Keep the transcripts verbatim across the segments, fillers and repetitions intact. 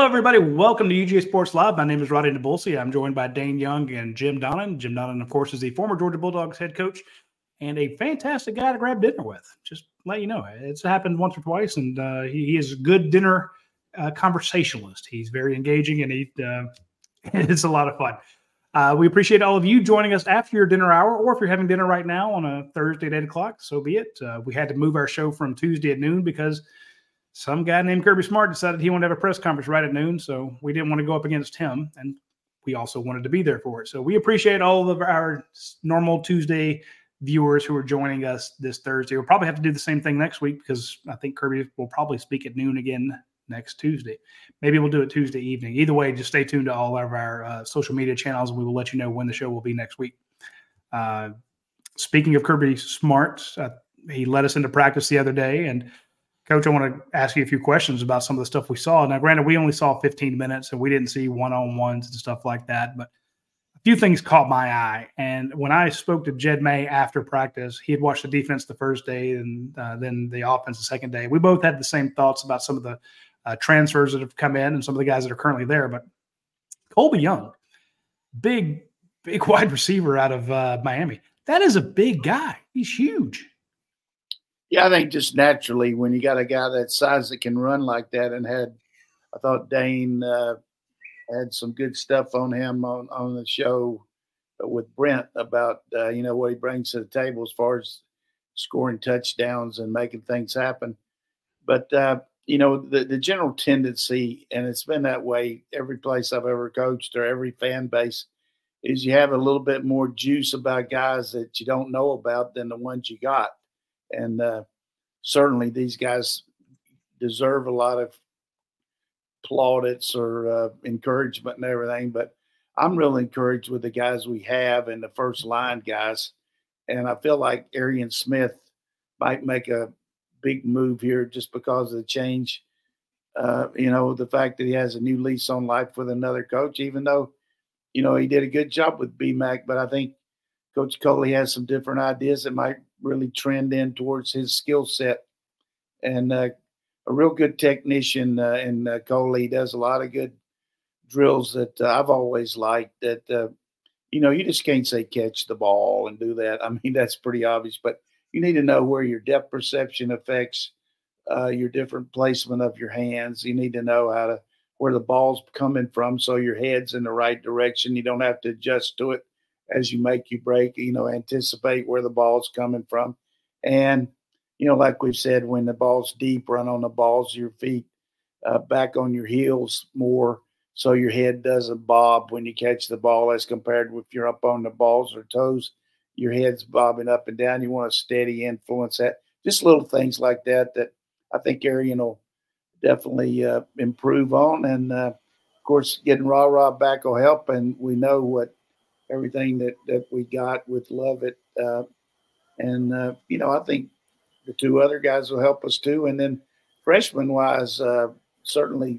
Hello, everybody. Welcome to U G A Sports Live. My name is Roddy Nabulsi. I'm joined by Dane Young and Jim Donnan. Jim Donnan, of course, is the former Georgia Bulldogs head coach and a fantastic guy to grab dinner with. Just let you know, it's happened once or twice, and uh, he, he is a good dinner uh, conversationalist. He's very engaging, and he uh, it's a lot of fun. Uh, we appreciate all of you joining us after your dinner hour, or if you're having dinner right now on a Thursday at eight o'clock, so be it. Uh, we had to move our show from Tuesday at noon because some guy named Kirby Smart decided he wanted to have a press conference right at noon, so we didn't want to go up against him, and we also wanted to be there for it. So we appreciate all of our normal Tuesday viewers who are joining us this Thursday. We'll probably have to do the same thing next week because I think Kirby will probably speak at noon again next Tuesday. Maybe we'll do it Tuesday evening. Either way, just stay tuned to all of our uh, social media channels, and we will let you know when the show will be next week. Uh, speaking of Kirby Smart, uh, he led us into practice the other day, and Coach, I want to ask you a few questions about some of the stuff we saw. Now, granted, we only saw fifteen minutes, and we didn't see one-on-ones and stuff like that, but a few things caught my eye. And when I spoke to Jed May after practice, he had watched the defense the first day and uh, then the offense the second day. We both had the same thoughts about some of the uh, transfers that have come in and some of the guys that are currently there. But Colbie Young, big, big wide receiver out of uh, Miami. That is a big guy. He's huge. Yeah, I think just naturally when you got a guy that size that can run like that, and had, I thought Dane uh, had some good stuff on him on, on the show with Brent about, uh, you know, what he brings to the table as far as scoring touchdowns and making things happen. But, uh, you know, the, the general tendency, and it's been that way every place I've ever coached or every fan base, is you have a little bit more juice about guys that you don't know about than the ones you got. And uh, certainly these guys deserve a lot of plaudits or uh, encouragement and everything. But I'm really encouraged with the guys we have and the first line guys. And I feel like Arian Smith might make a big move here just because of the change. Uh, you know, the fact that he has a new lease on life with another coach, even though, you know, he did a good job with B MAC. But I think Coach Coley has some different ideas that might really trend in towards his skill set. And uh, a real good technician uh, in uh, Coley. He does a lot of good drills that uh, I've always liked that, uh, you know, you just can't say catch the ball and do that. I mean, that's pretty obvious, but you need to know where your depth perception affects uh, your different placement of your hands. You need to know how to, where the ball's coming from so your head's in the right direction. You don't have to adjust to it as you make you break, you know, anticipate where the ball's coming from. And, you know, like we've said, when the ball's deep, run on the balls of your feet, uh, back on your heels more so your head doesn't bob when you catch the ball as compared with if you're up on the balls or toes, your head's bobbing up and down. You want a steady influence. That just little things like that that I think Arian will definitely uh, improve on. And, uh, of course, getting Ra-Ra back will help, and we know what everything that, that we got with Lovett. Uh, and, uh, you know, I think the two other guys will help us too. And then freshman-wise, uh, certainly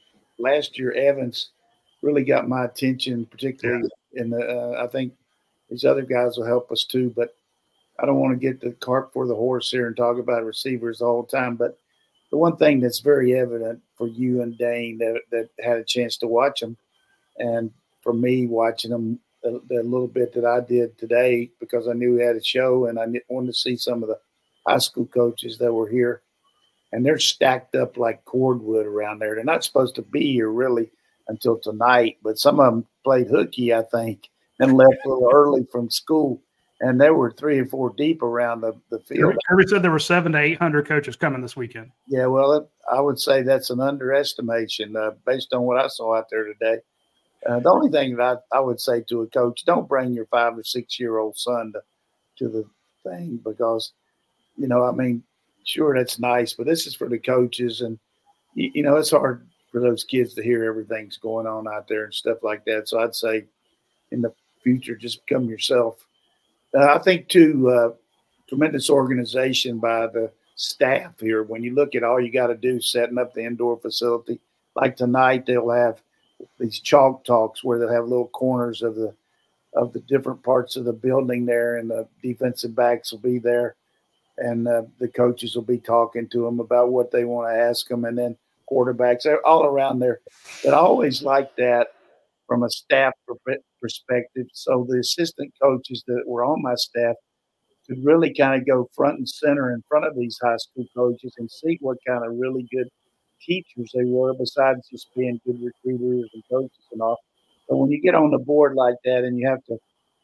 last year Evans really got my attention, particularly yeah. in the uh, – I think these other guys will help us too. But I don't want to get the cart before the horse here and talk about receivers the whole time. But the one thing that's very evident for you and Dane that, that had a chance to watch them, and for me watching them – The, the little bit that I did today because I knew we had a show and I wanted to see some of the high school coaches that were here. And they're stacked up like cordwood around there. They're not supposed to be here really until tonight, but some of them played hooky, I think, and left a little early from school. And they were three or four deep around the, the field. Kirby said there were seven to eight hundred coaches coming this weekend. Yeah, well, it, I would say that's an underestimation uh, based on what I saw out there today. Uh, the only thing that I, I would say to a coach, don't bring your five or six-year-old son to, to the thing because, you know, I mean, sure, that's nice, but this is for the coaches. And, you, you know, it's hard for those kids to hear everything's going on out there and stuff like that. So I'd say in the future, just become yourself. Uh, I think, too, uh, tremendous organization by the staff here. When you look at all you got to do setting up the indoor facility, like tonight they'll have these chalk talks where they'll have little corners of the of the different parts of the building there, and the defensive backs will be there, and uh, the coaches will be talking to them about what they want to ask them, and then quarterbacks. They're all around there. But I always liked that from a staff perspective. So the assistant coaches that were on my staff could really kind of go front and center in front of these high school coaches and see what kind of really good teachers they were, besides just being good recruiters and coaches and all. But when you get on the board like that and you have to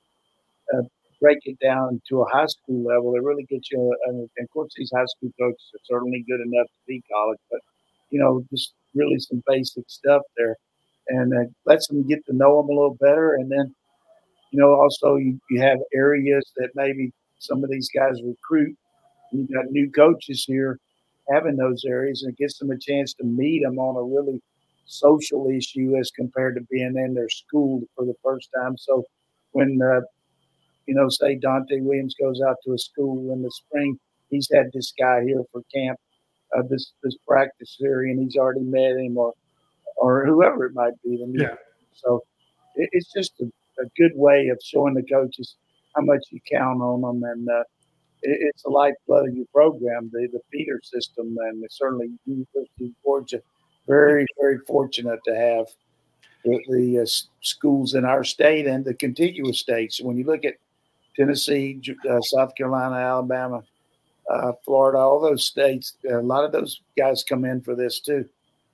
uh, break it down to a high school level, it really gets you. And of course, these high school coaches are certainly good enough to be college, but you know, just really some basic stuff there, and uh, lets them get to know them a little better. And then, you know, also you, you have areas that maybe some of these guys recruit. And you've got new coaches here having those areas, and it gives them a chance to meet them on a really social issue as compared to being in their school for the first time. So when, uh, you know, say Dante Williams goes out to a school in the spring, he's had this guy here for camp, uh, this this practice area, and he's already met him, or or whoever it might be. Yeah. So it, it's just a, a good way of showing the coaches how much you count on them, and uh, it, it's the lifeblood of your program, the, the feeder system, and certainly University of Georgia, very, very fortunate to have the, the uh, schools in our state and the contiguous states. When you look at Tennessee, uh, South Carolina, Alabama, uh, Florida, all those states, a lot of those guys come in for this too.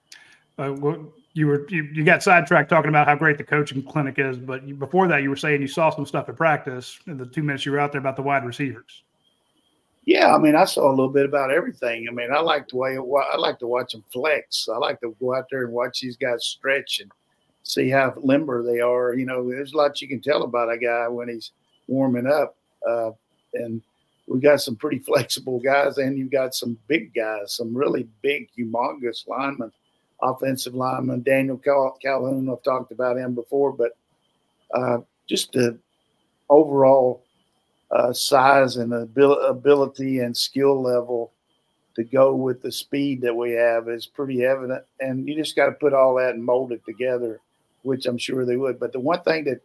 Uh, well, you were you, you got sidetracked talking about how great the coaching clinic is, but you, before that, you were saying you saw some stuff at practice in the two minutes you were out there about the wide receivers. Yeah, I mean, I saw a little bit about everything. I mean, I like the way I like to watch them flex. I like to go out there and watch these guys stretch and see how limber they are. You know, there's a lot you can tell about a guy when he's warming up, uh, and we got some pretty flexible guys, and you've got some big guys, some really big, humongous linemen, offensive lineman. Daniel Cal- Calhoun, I've talked about him before, but uh, just the overall uh, size and abil- ability and skill level to go with the speed that we have is pretty evident. And you just got to put all that and mold it together, which I'm sure they would. But the one thing that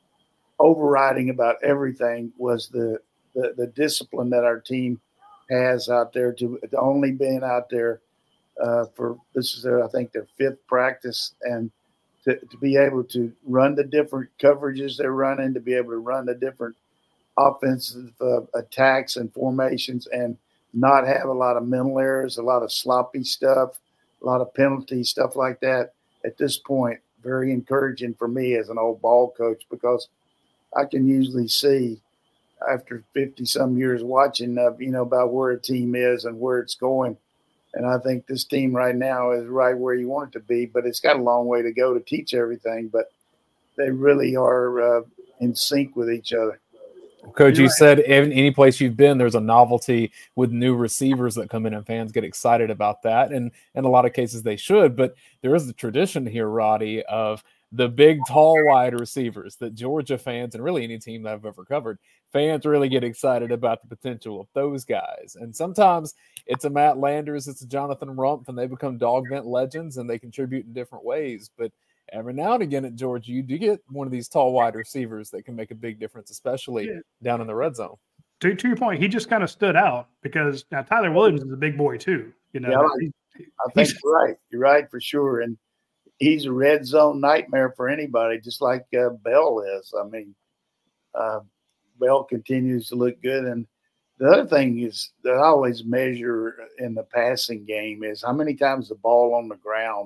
overriding about everything was the, the, the discipline that our team has out there, to, to only being out there uh, for this is their, I think their fifth practice, and to, to be able to run the different coverages they're running, to be able to run the different offensive uh, attacks and formations, and not have a lot of mental errors, a lot of sloppy stuff, a lot of penalties, stuff like that. At this point, very encouraging for me as an old ball coach, because I can usually see after fifty some years watching, uh, you know, about where a team is and where it's going. And I think this team right now is right where you want it to be, but it's got a long way to go to teach everything. But they really are uh, in sync with each other. Coach, you said in any place you've been, there's a novelty with new receivers that come in, and fans get excited about that. And in a lot of cases they should, but there is the tradition here, Roddy, of the big, tall, wide receivers that Georgia fans, and really any team that I've ever covered, fans really get excited about the potential of those guys. And sometimes it's a Matt Landers, it's a Jonathan Rumpf, and they become dog vent legends, and they contribute in different ways. But every now and again at Georgia, you do get one of these tall wide receivers that can make a big difference, especially yeah. down in the red zone. To, to your point, he just kind of stood out because now Tyler Williams is a big boy too. You know, yeah, he, I think you're right. You're right for sure, and he's a red zone nightmare for anybody, just like uh, Bell is. I mean, uh, Bell continues to look good, and the other thing is that I always measure in the passing game is how many times the ball on the ground.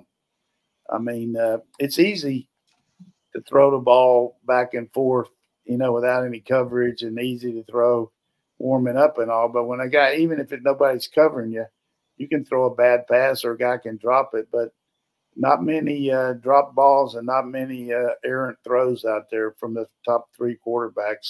I mean, uh, it's easy to throw the ball back and forth, you know, without any coverage, and easy to throw warming up and all. But when a guy, even if it, nobody's covering you, you can throw a bad pass or a guy can drop it. But not many uh, drop balls and not many uh, errant throws out there from the top three quarterbacks.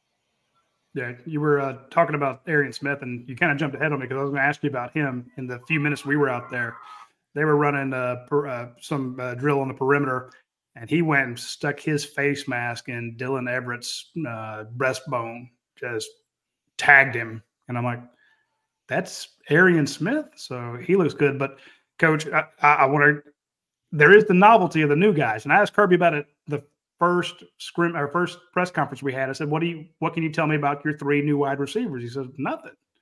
Yeah, you were uh, talking about Arian Smith, and you kind of jumped ahead on me because I was going to ask you about him in the few minutes we were out there. They were running uh, per, uh, some uh, drill on the perimeter, and he went and stuck his face mask in Dylan Everett's uh, breastbone, just tagged him. And I'm like, that's Arian Smith. So he looks good. But, Coach, I, I, I want to – there is the novelty of the new guys. And I asked Kirby about it the first scrim, our first press conference we had. I said, what do you, what can you tell me about your three new wide receivers? He said, nothing.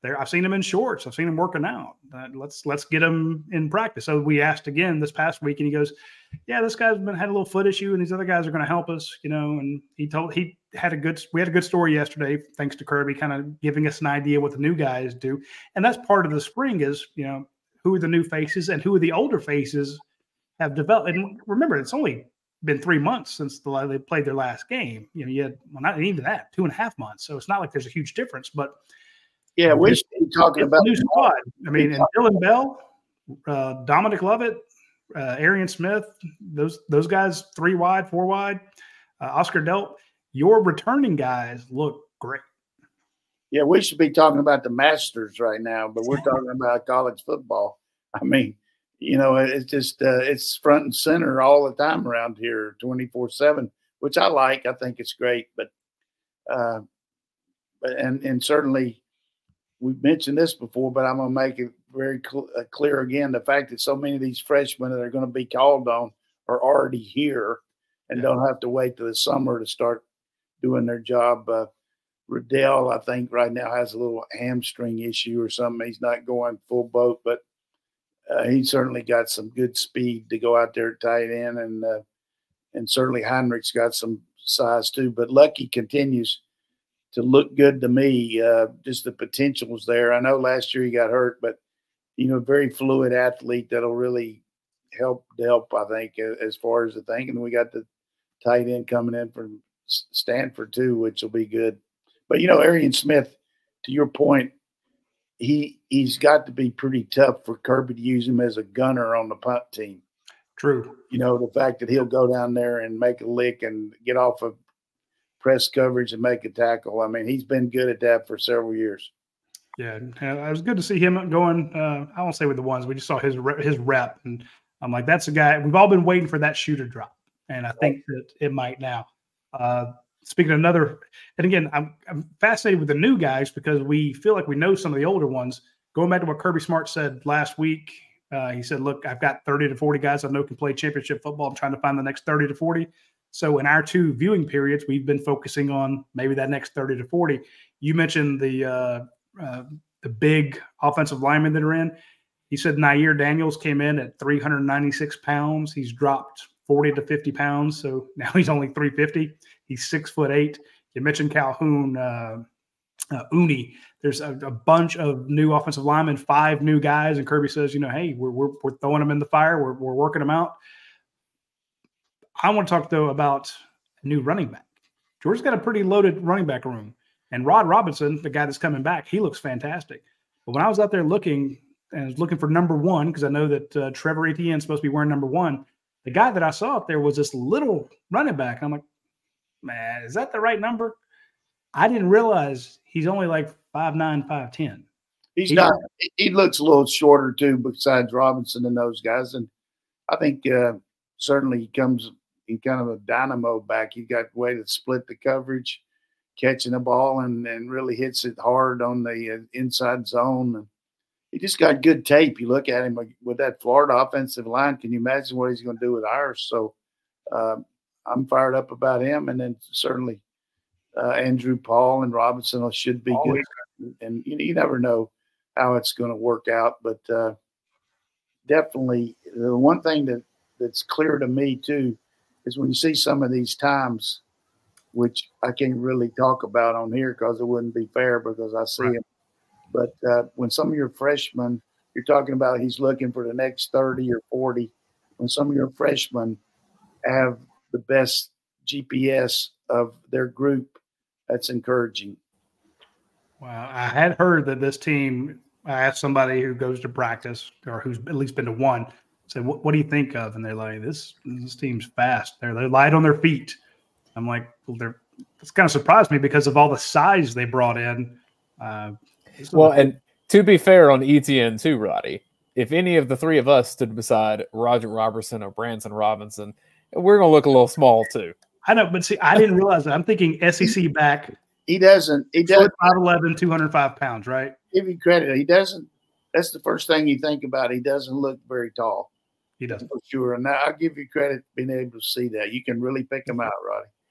there. I've seen him in shorts. I've seen him working out. Uh, let's let's get him in practice. So we asked again this past week, and he goes, "Yeah, this guy's been had a little foot issue, and these other guys are going to help us." You know, and he told he had a good. We had a good story yesterday, thanks to Kirby, kind of giving us an idea what the new guys do, and that's part of the spring is you know who are the new faces and who are the older faces have developed. And remember, it's only been three months since the, they played their last game. You know, you had well, not even that, two and a half months. So it's not like there's a huge difference, but. Yeah, we should be talking about new squad. I mean, and Dylan Bell, uh, Dominic Lovett, uh, Arian Smith, those those guys, three wide, four wide, uh, Oscar Delp, your returning guys look great. Yeah, we should be talking about the Masters right now, but we're talking about college football. I mean, you know, it's just uh, it's front and center all the time around here, twenty-four seven, which I like. I think it's great, but uh, but and and certainly. We've mentioned this before, but I'm going to make it very cl- uh, clear again. The fact that so many of these freshmen that are going to be called on are already here and yeah. don't have to wait till the summer to start doing their job. Uh, Riddell, I think, right now has a little hamstring issue or something. He's not going full boat, but uh, he certainly got some good speed to go out there tight end, and uh, and certainly Heinrich's got some size too. But Lucky continues to look good to me. Uh, just the potential was there. I know last year he got hurt, but, you know, very fluid athlete that'll really help help, I think, as far as the thing. And we got the tight end coming in from Stanford too, which will be good. But, you know, Arian Smith, to your point, he, he's got to be pretty tough for Kirby to use him as a gunner on the punt team. True. You know, the fact that he'll go down there and make a lick and get off of press coverage and make a tackle. I mean, he's been good at that for several years. Yeah, it was good to see him going. Uh, I won't say with the ones. We just saw his his rep, and I'm like, that's a guy. We've all been waiting for that shoe to drop, and I think that it might now. Uh, speaking of another, and again, I'm I'm fascinated with the new guys because we feel like we know some of the older ones. Going back to what Kirby Smart said last week, uh, he said, "Look, I've got thirty to forty guys I know can play championship football. I'm trying to find the next thirty to forty." So in our two viewing periods, we've been focusing on maybe that next thirty to forty. You mentioned the uh, uh, the big offensive linemen that are in. He said Nair Daniels came in at three hundred ninety-six pounds. He's dropped forty to fifty pounds, so now he's only three fifty. He's six foot eight. You mentioned Calhoun, uh, uh, Uni. There's a, a bunch of new offensive linemen, five new guys, and Kirby says, you know, hey, we're we're, we're throwing them in the fire. We're we're working them out. I want to talk, though, about a new running back. Georgia's got a pretty loaded running back room. And Rod Robinson, the guy that's coming back, he looks fantastic. But when I was out there looking and I was looking for number one, because I know that uh, Trevor Etienne is supposed to be wearing number one, the guy that I saw out there was this little running back. And I'm like, man, is that the right number? I didn't realize he's only like five nine, five ten. He's, he's not – he looks a little shorter, too, besides Robinson and those guys. And I think uh, certainly he comes – He's kind of a dynamo back. He got a way to split the coverage, catching the ball, and, and really hits it hard on the uh, inside zone. And he just got good tape. You look at him with that Florida offensive line. Can you imagine what he's going to do with ours? So uh, I'm fired up about him. And then certainly uh, Andrew Paul and Robinson should be Always. good. And you, you never know how it's going to work out. But uh, definitely the one thing that, that's clear to me too is when you see some of these times, which I can't really talk about on here because it wouldn't be fair because I see right. them. But uh, when some of your freshmen, you're talking about he's looking for the next thirty or forty. When some of your freshmen have the best G P S of their group, that's encouraging. Wow. I had heard that this team, I asked somebody who goes to practice or who's at least been to one, said, what, what do you think of? And they're like, this this team's fast. They're they're light on their feet. I'm like, well, they're it's kind of surprised me because of all the size they brought in. Uh, well, and to be fair on Etienne too, Roddy, if any of the three of us stood beside Roger Robertson or Branson Robinson, we're going to look a little small too. I know, but see, I didn't realize that. I'm thinking S E C back. He doesn't. He doesn't. five eleven, two hundred five pounds, right? Give you credit. He doesn't. That's the first thing you think about. He doesn't look very tall. He doesn't. For sure. And I'll give you credit for being able to see that. You can really pick him out, Roddy.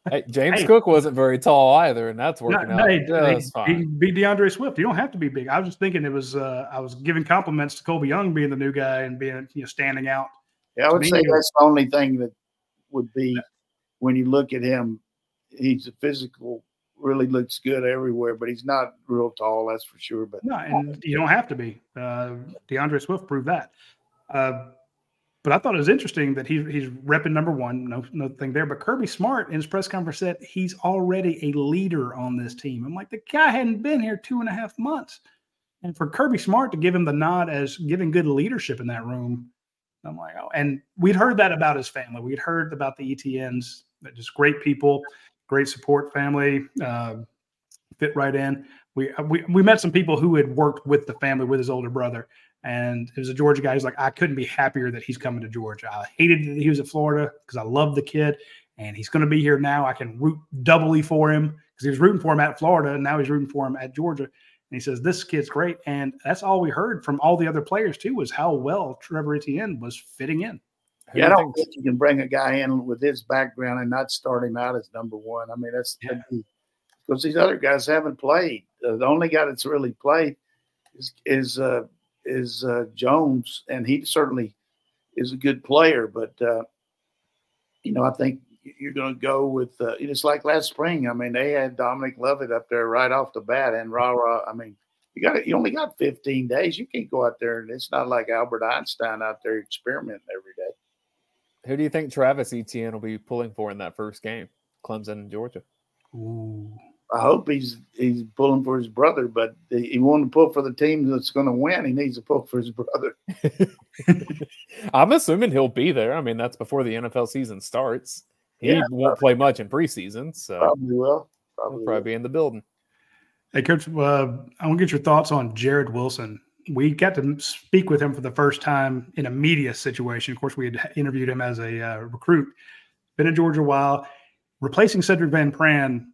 Hey, James Hey. Cook wasn't very tall either, and that's working No, out no, just he, fine. he can be DeAndre Swift. You don't have to be big. I was just thinking it was. Uh, I was giving compliments to Colby Young being the new guy and being you know standing out. Yeah, I would To say me, that's the only thing that would be when you look at him. He's a physical, really looks good everywhere, but he's not real tall, that's for sure. But No, and you don't have to be. Uh, DeAndre Swift proved that. Uh, but I thought it was interesting that he, he's repping number one. No, no thing there. But Kirby Smart in his press conference said he's already a leader on this team. I'm like, the guy hadn't been here two and a half months. And for Kirby Smart to give him the nod as giving good leadership in that room, I'm like, oh. And we'd heard that about his family. We'd heard about the E T Ns, that just great people, great support family, uh, fit right in. We, we we met some people who had worked with the family with his older brother, and it was a Georgia guy. He's like, I couldn't be happier that he's coming to Georgia. I hated that he was at Florida because I love the kid, and he's going to be here now. I can root doubly for him because he was rooting for him at Florida, and now he's rooting for him at Georgia. And he says, this kid's great. And that's all we heard from all the other players, too, was how well Trevor Etienne was fitting in. Who yeah, I do you don't think you can bring a guy in with his background and not start him out as number one. I mean, that's Yeah. because these other guys haven't played. Uh, the only guy that's really played is is uh, is uh, Jones, and he certainly is a good player. But uh, you know, I think you're going to go with uh, it's like last spring. I mean, they had Dominic Lovett up there right off the bat, and rah rah. I mean, you got you only got fifteen days. You can't go out there, and it's not like Albert Einstein out there experimenting every day. Who do you think Travis Etienne will be pulling for in that first game? Clemson and Georgia. Ooh. I hope he's he's pulling for his brother, but he wanted to pull for the team that's going to win. He needs to pull for his brother. I'm assuming he'll be there. I mean, that's before the N F L season starts. He Yeah, won't play much in preseason, so Probably will. Probably, he'll probably will. be in the building. Hey, Coach, uh, I want to get your thoughts on Jared Wilson. We got to speak with him for the first time in a media situation. Of course, we had interviewed him as a uh, recruit. Been in Georgia a while. Replacing Cedric Van Pran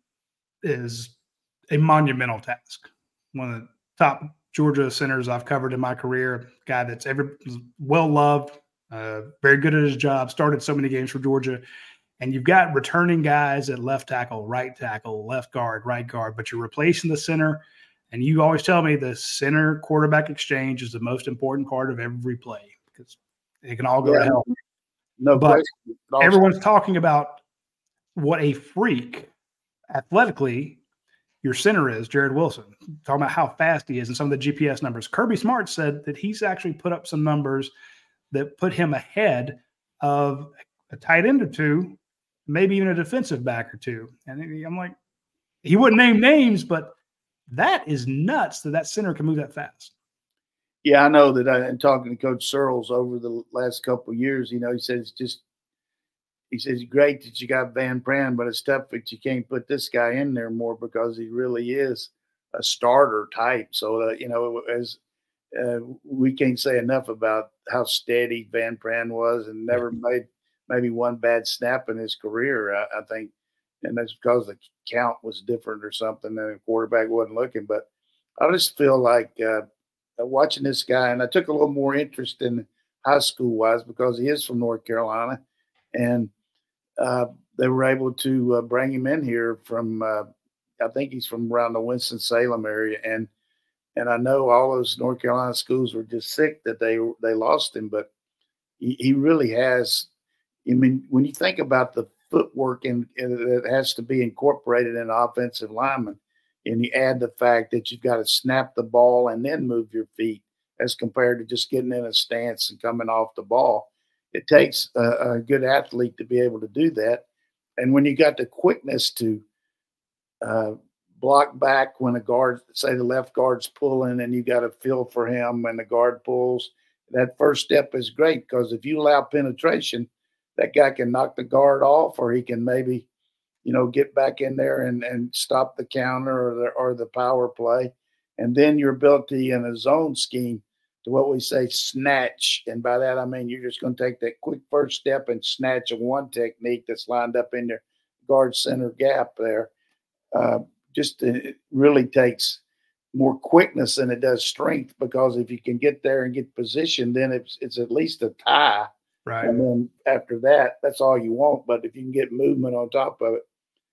is a monumental task. One of the top Georgia centers I've covered in my career. Guy that's every well loved, uh, very good at his job. Started so many games for Georgia. And you've got returning guys at left tackle, right tackle, left guard, right guard, but you're replacing the center. And you always tell me the center quarterback exchange is the most important part of every play because it can all go Yeah, to hell. No But question. Also, everyone's talking about what a freak athletically your center is, Jared Wilson. Talking about how fast he is and some of the G P S numbers. Kirby Smart said that he's actually put up some numbers that put him ahead of a tight end or two, maybe even a defensive back or two. And I'm like, he wouldn't name names, but that is nuts that that center can move that fast. Yeah, I know that. I, and talking to Coach Searles over the last couple of years, you know, he says it's just, he says, great that you got Van Pran, but it's tough that you can't put this guy in there more because he really is a starter type. So, uh, you know, as uh, we can't say enough about how steady Van Pran was and never made maybe one bad snap in his career, I, I think. And that's because the count was different or something and the quarterback wasn't looking. But I just feel like uh, watching this guy, and I took a little more interest in high school wise because he is from North Carolina. And uh, they were able to uh, bring him in here from, uh, I think he's from around the Winston-Salem area. And and I know all those North Carolina schools were just sick that they they lost him. But he, he really has, I mean, when you think about the footwork and, and it has to be incorporated in offensive lineman, and you add the fact that you've got to snap the ball and then move your feet as compared to just getting in a stance and coming off the ball. It takes a, a good athlete to be able to do that. And when you got the quickness to uh, block back when a guard, say the left guard's pulling and you got to feel for him when the guard pulls, that first step is great because if you allow penetration, that guy can knock the guard off, or he can maybe, you know, get back in there and, and stop the counter or the, or the power play. And then your ability in a zone scheme to what we say snatch. And by that, I mean, you're just going to take that quick first step and snatch a one technique that's lined up in your guard center gap there. Uh, just it really takes more quickness than it does strength, because if you can get there and get positioned, then it's, it's at least a tie. Right. And then after that, that's all you want. But if you can get movement on top of it,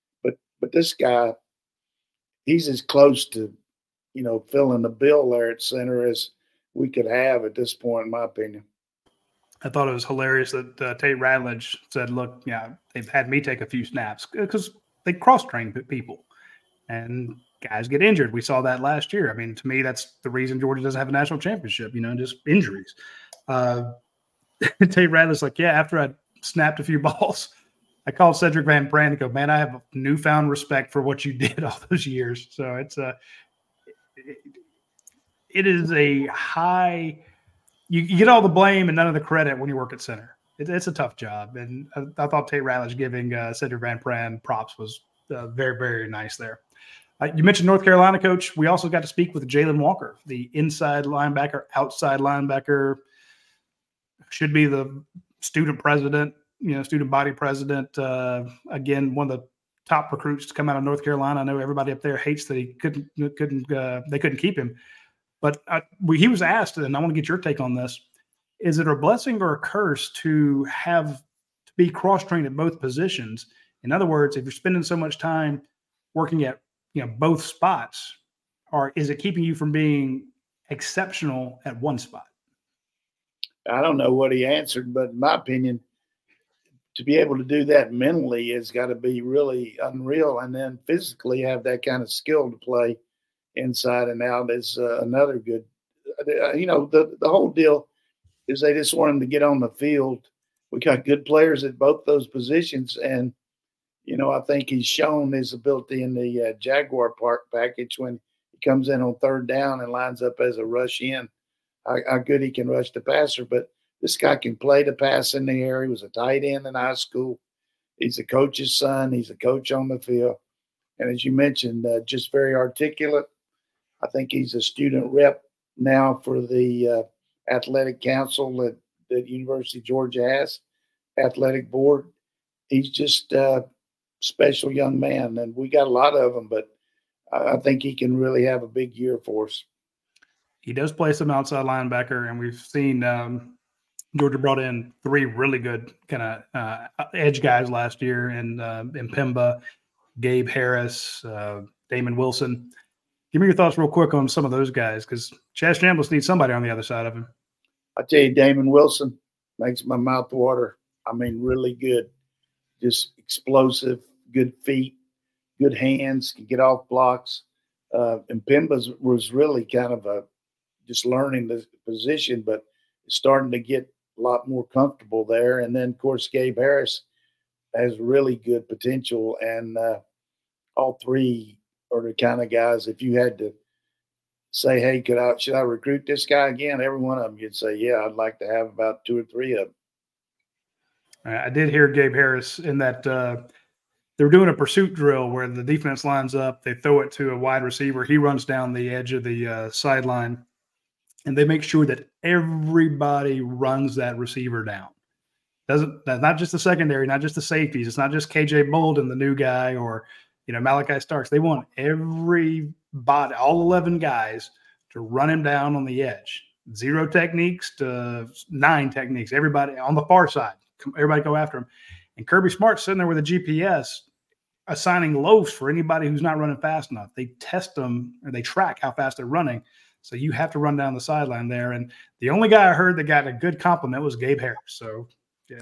But this guy, he's as close to, you know, filling the bill there at center as we could have at this point, in my opinion. I thought it was hilarious that uh, Tate Ratledge said, look, yeah, they've had me take a few snaps because they cross-train people and guys get injured. We saw that last year. I mean, to me, that's the reason Georgia doesn't have a national championship, you know, just injuries. Uh, Tate Ratledge's like, yeah, after I snapped a few balls, I called Cedric Van Pran and go, man, I have a newfound respect for what you did all those years. So it's a, it, it is a high – You, you get all the blame and none of the credit when you work at center. It, it's a tough job. And I, I thought Tate Ratledge giving uh, Cedric Van Pran props was uh, very, very nice there. Uh, you mentioned North Carolina coach. We also got to speak with Jalen Walker, the inside linebacker, outside linebacker, should be the student president, you know, student body president. Uh, again, one of the top recruits to come out of North Carolina. I know everybody up there hates that he couldn't, couldn't, uh, they couldn't keep him. But I, we, he was asked, and I want to get your take on this, is it a blessing or a curse to have to be cross-trained at both positions? In other words, if you're spending so much time working at, you know, both spots, or is it keeping you from being exceptional at one spot? I don't know what he answered, but in my opinion, to be able to do that mentally has got to be really unreal, and then physically have that kind of skill to play inside and out is uh, another good, uh, you know, the, the whole deal is they just want him to get on the field. We got good players at both those positions. And, you know, I think he's shown his ability in the uh, Jaguar Park package when he comes in on third down and lines up as a rush in, how, how good he can rush the passer. But this guy can play the pass in the air. He was a tight end in high school. He's a coach's son. He's a coach on the field. And as you mentioned, uh, just very articulate. I think he's a student rep now for the uh, athletic council that, that University of Georgia has, athletic board. He's just a special young man, and we got a lot of them, but I think he can really have a big year for us. He does play some outside linebacker, and we've seen um, Georgia brought in three really good kind of uh, edge guys last year in, uh, in Pemba, Gabe Harris, uh, Damon Wilson. Give me your thoughts real quick on some of those guys, because Chaz Chambliss needs somebody on the other side of him. I tell you, Damon Wilson makes my mouth water. I mean, really good. Just explosive, good feet, good hands, can get off blocks. Uh, and Pemba was really kind of a just learning the position, but starting to get a lot more comfortable there. And then, of course, Gabe Harris has really good potential, and uh, all three are the kind of guys, if you had to say, hey, could I, should I recruit this guy again? Every one of them, you'd say, yeah, I'd like to have about two or three of them. I did hear Gabe Harris in that uh, they were doing a pursuit drill where the defense lines up, they throw it to a wide receiver. He runs down the edge of the uh, sideline, and they make sure that everybody runs that receiver down. Doesn't not just the secondary, not just the safeties. It's not just K J Bolden, the new guy, or you know, Malachi Starks. They want everybody, all eleven guys, to run him down on the edge. Zero techniques to nine techniques. Everybody on the far side, everybody go after him. And Kirby Smart's sitting there with a G P S assigning loafs for anybody who's not running fast enough. They test them, or they track how fast they're running. So you have to run down the sideline there. And the only guy I heard that got a good compliment was Gabe Harris. So, yeah,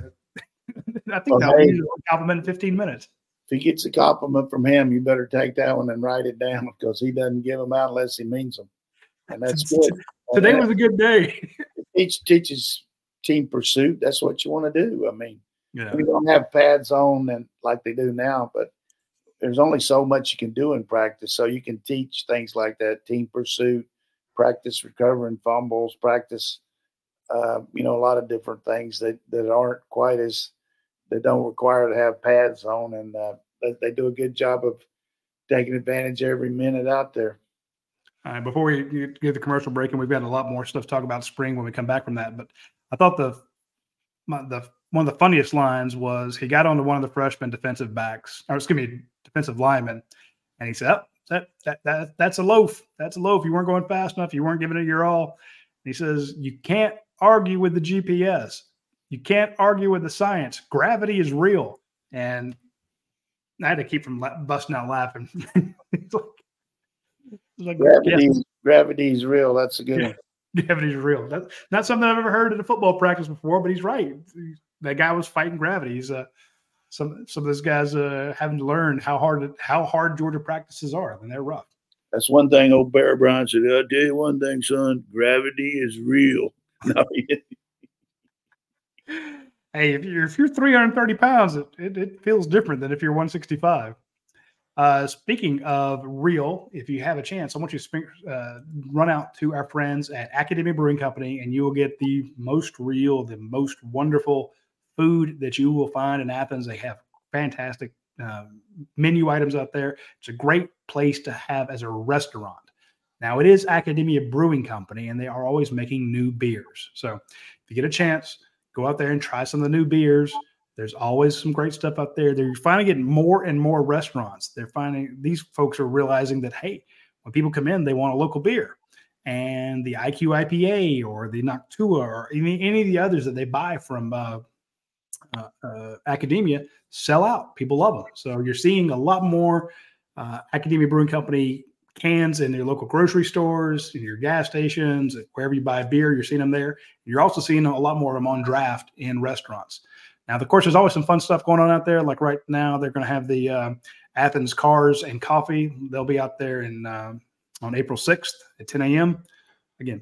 I think well, that hey, was a compliment in fifteen minutes. If he gets a compliment from him, you better take that one and write it down, because he doesn't give them out unless he means them. And that's good. Today and was a good day. It teaches team pursuit. That's what you want to do. I mean, yeah. We don't have pads on and like they do now, but there's only so much you can do in practice. So you can teach things like that, team pursuit, practice recovering fumbles, practice, uh, you know, a lot of different things that, that aren't quite as – they don't require to have pads on, and uh, they, they do a good job of taking advantage every minute out there. All right, before we get the commercial break, and we've got a lot more stuff to talk about spring when we come back from that, but I thought the my, the one of the funniest lines was he got onto one of the freshman defensive backs, or excuse me, defensive linemen, and he said, oh, that, that, that, that's a loaf. That's a loaf. You weren't going fast enough. You weren't giving it your all. And he says, you can't argue with the G P S. You can't argue with the science. Gravity is real. And I had to keep from la- busting out laughing. It's like, it's like, Gravity, yes, gravity is real. That's a good yeah, one. gravity's real. That's not something I've ever heard at a football practice before, but he's right. That guy was fighting gravity. He's uh, some some of those guys uh, having to learn how hard how hard Georgia practices are, and they're rough. That's one thing old Bear Bryant said. I'll tell you one thing, son. Gravity is real. No, Hey, if you're if you're three hundred thirty pounds, it, it, it feels different than if you're one sixty-five. Uh, speaking of real, if you have a chance, I want you to spring, uh, run out to our friends at Academia Brewing Company, and you will get the most real, the most wonderful food that you will find in Athens. They have fantastic uh, menu items out there. It's a great place to have as a restaurant. Now, it is Academia Brewing Company, and they are always making new beers. So if you get a chance, go out there and try some of the new beers. There's always some great stuff out there. They're finally getting more and more restaurants. They're finding these folks are realizing that, hey, when people come in, they want a local beer. And the I Q I P A or the Noctua or any, any of the others that they buy from uh, uh, uh, Academia sell out. People love them. So you're seeing a lot more uh, Academia Brewing Company cans in your local grocery stores, in your gas stations, wherever you buy beer, you're seeing them there. You're also seeing a lot more of them on draft in restaurants. Now, of course, there's always some fun stuff going on out there. Like right now, they're going to have the uh, Athens Cars and Coffee. They'll be out there in uh, on April sixth at ten a.m. Again,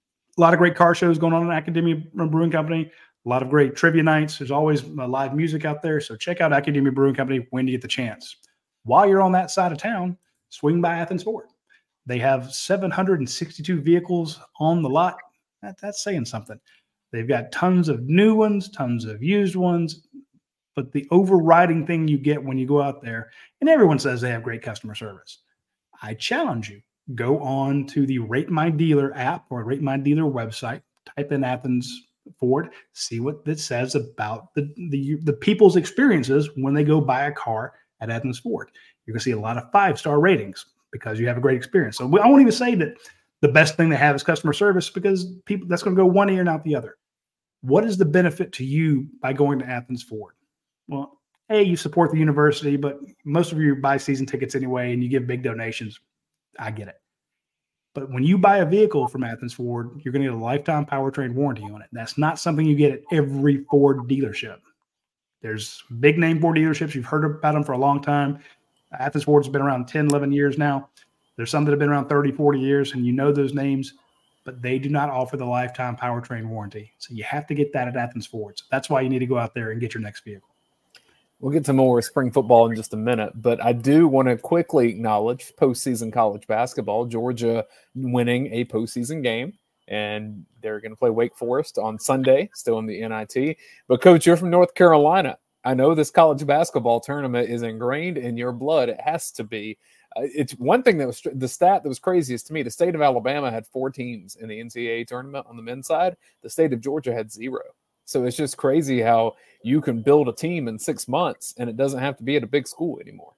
a lot of great car shows going on in Academia Brewing Company. A lot of great trivia nights. There's always uh, live music out there. So check out Academia Brewing Company when you get the chance. While you're on that side of town, swing by Athens Ford. They have seven hundred sixty-two vehicles on the lot. That, that's saying something. They've got tons of new ones, tons of used ones, but the overriding thing you get when you go out there, and everyone says they have great customer service. I challenge you, go on to the Rate My Dealer app or Rate My Dealer website, type in Athens Ford, see what it says about the, the, the people's experiences when they go buy a car at Athens Ford. You're going to see a lot of five-star ratings because you have a great experience. So I won't even say that the best thing they have is customer service because people that's going to go one ear and out the other. What is the benefit to you by going to Athens Ford? Well, A, you support the university, but most of you buy season tickets anyway, and you give big donations. I get it. But when you buy a vehicle from Athens Ford, you're going to get a lifetime powertrain warranty on it. That's not something you get at every Ford dealership. There's big name Ford dealerships. You've heard about them for a long time. Athens Ford's been around ten, eleven years now. There's some that have been around thirty, forty years, and you know those names, but they do not offer the lifetime powertrain warranty. So you have to get that at Athens Ford. So that's why you need to go out there and get your next vehicle. We'll get to more spring football in just a minute, but I do want to quickly acknowledge postseason college basketball. Georgia winning a postseason game, and they're going to play Wake Forest on Sunday, still in the N I T. But, Coach, you're from North Carolina. I know this college basketball tournament is ingrained in your blood. It has to be. Uh, it's one thing that was the stat that was craziest to me. The state of Alabama had four teams in the N C double A tournament on the men's side. The state of Georgia had zero. So it's just crazy how you can build a team in six months and it doesn't have to be at a big school anymore.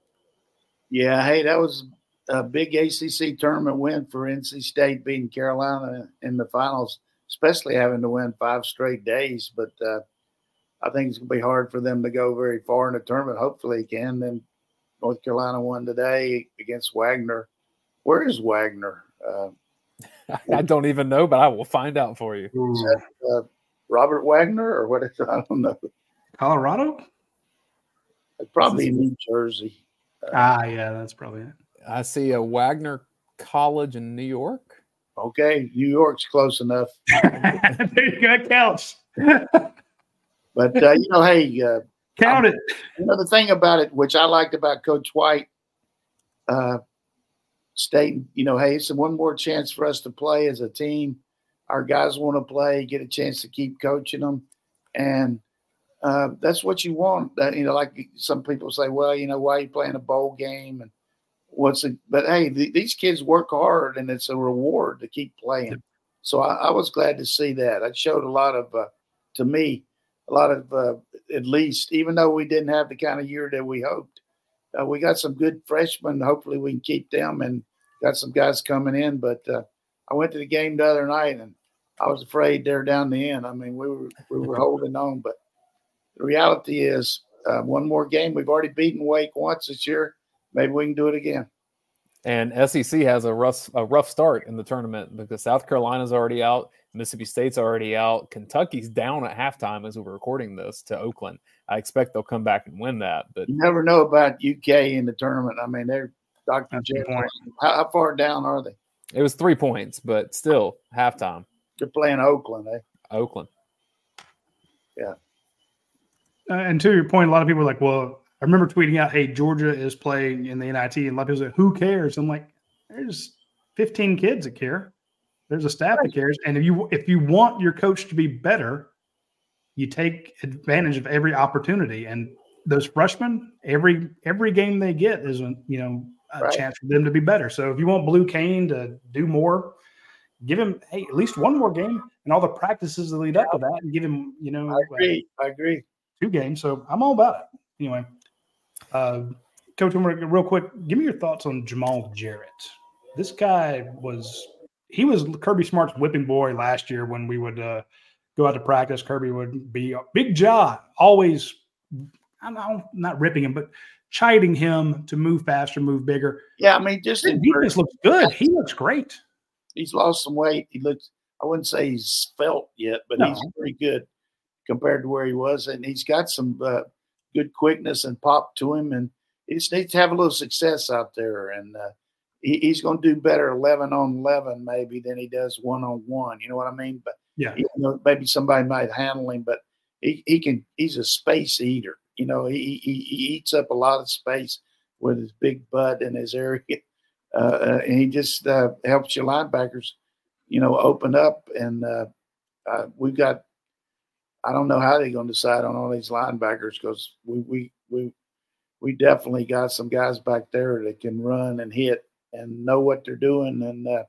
Yeah, hey, that was a big A C C tournament win for N C State, beating Carolina in the finals, especially having to win five straight days. But uh, I think it's going to be hard for them to go very far in the tournament. Hopefully he can. Then North Carolina won today against Wagner. Where is Wagner? Uh, I don't even know, but I will find out for you. Is that, uh, Robert Wagner or what is it? I don't know. Colorado? Probably New Jersey. Uh, ah, yeah, that's probably it. I see a Wagner College in New York. Okay, New York's close enough. There you go, counts. But, uh, you know, hey. Uh, Count it. You know, the thing about it, which I liked about Coach White, uh, stating, you know, hey, it's one more chance for us to play as a team. Our guys want to play, get a chance to keep coaching them. And uh, that's what you want. That, you know, like some people say, well, you know, why are you playing a bowl game? And what's it? But, hey, th- these kids work hard, and it's a reward to keep playing. So I, I was glad to see that. It showed a lot of, uh, to me, a lot of, uh, at least, even though we didn't have the kind of year that we hoped, uh, we got some good freshmen. Hopefully we can keep them and got some guys coming in. But uh, I went to the game the other night, and I was afraid there down the end. I mean, we were we were holding on. But the reality is uh, one more game. We've already beaten Wake once this year. Maybe we can do it again. And S E C has a rough a rough start in the tournament because South Carolina's already out, Mississippi State's already out, Kentucky's down at halftime as we're recording this to Oakland. I expect they'll come back and win that. But you never know about U K in the tournament. I mean, they're Doctor J. Point. How, how far down are they? It was three points, but still halftime. They're playing Oakland, eh? Oakland. Yeah. Uh, and to your point, a lot of people are like, well, I remember tweeting out, hey, Georgia is playing in the N I T. And a lot of people say, who cares? I'm like, there's fifteen kids that care. There's a staff that cares. And if you if you want your coach to be better, you take advantage of every opportunity. And those freshmen, every every game they get is a, you know, a right. chance for them to be better. So if you want Blue Cane to do more, give him hey, at least one more game and all the practices that lead up to that, and give him, you know, I agree. Uh, I agree. Two games. So I'm all about it. Anyway. Uh, Coach, real quick, give me your thoughts on Jamal Jarrett. This guy was he was Kirby Smart's whipping boy last year when we would uh, go out to practice. Kirby would be big jaw, always I'm not ripping him, but chiding him to move faster, move bigger. Yeah, I mean, just his defense looks good. He looks great. He's lost some weight. He looks. I wouldn't say he's felt yet, but no. he's pretty good compared to where he was, and he's got some. Uh, good quickness and pop to him, and he just needs to have a little success out there. And uh, he, he's going to do better eleven on eleven maybe than he does one on one. You know what I mean? But yeah, you know, maybe somebody might handle him, but he, he can. He's a space eater. You know, he, he he eats up a lot of space with his big butt in his area, uh, and he just uh, helps your linebackers, you know, open up. And uh, uh, we've got. I don't know how they're going to decide on all these linebackers because we, we we we definitely got some guys back there that can run and hit and know what they're doing. And uh,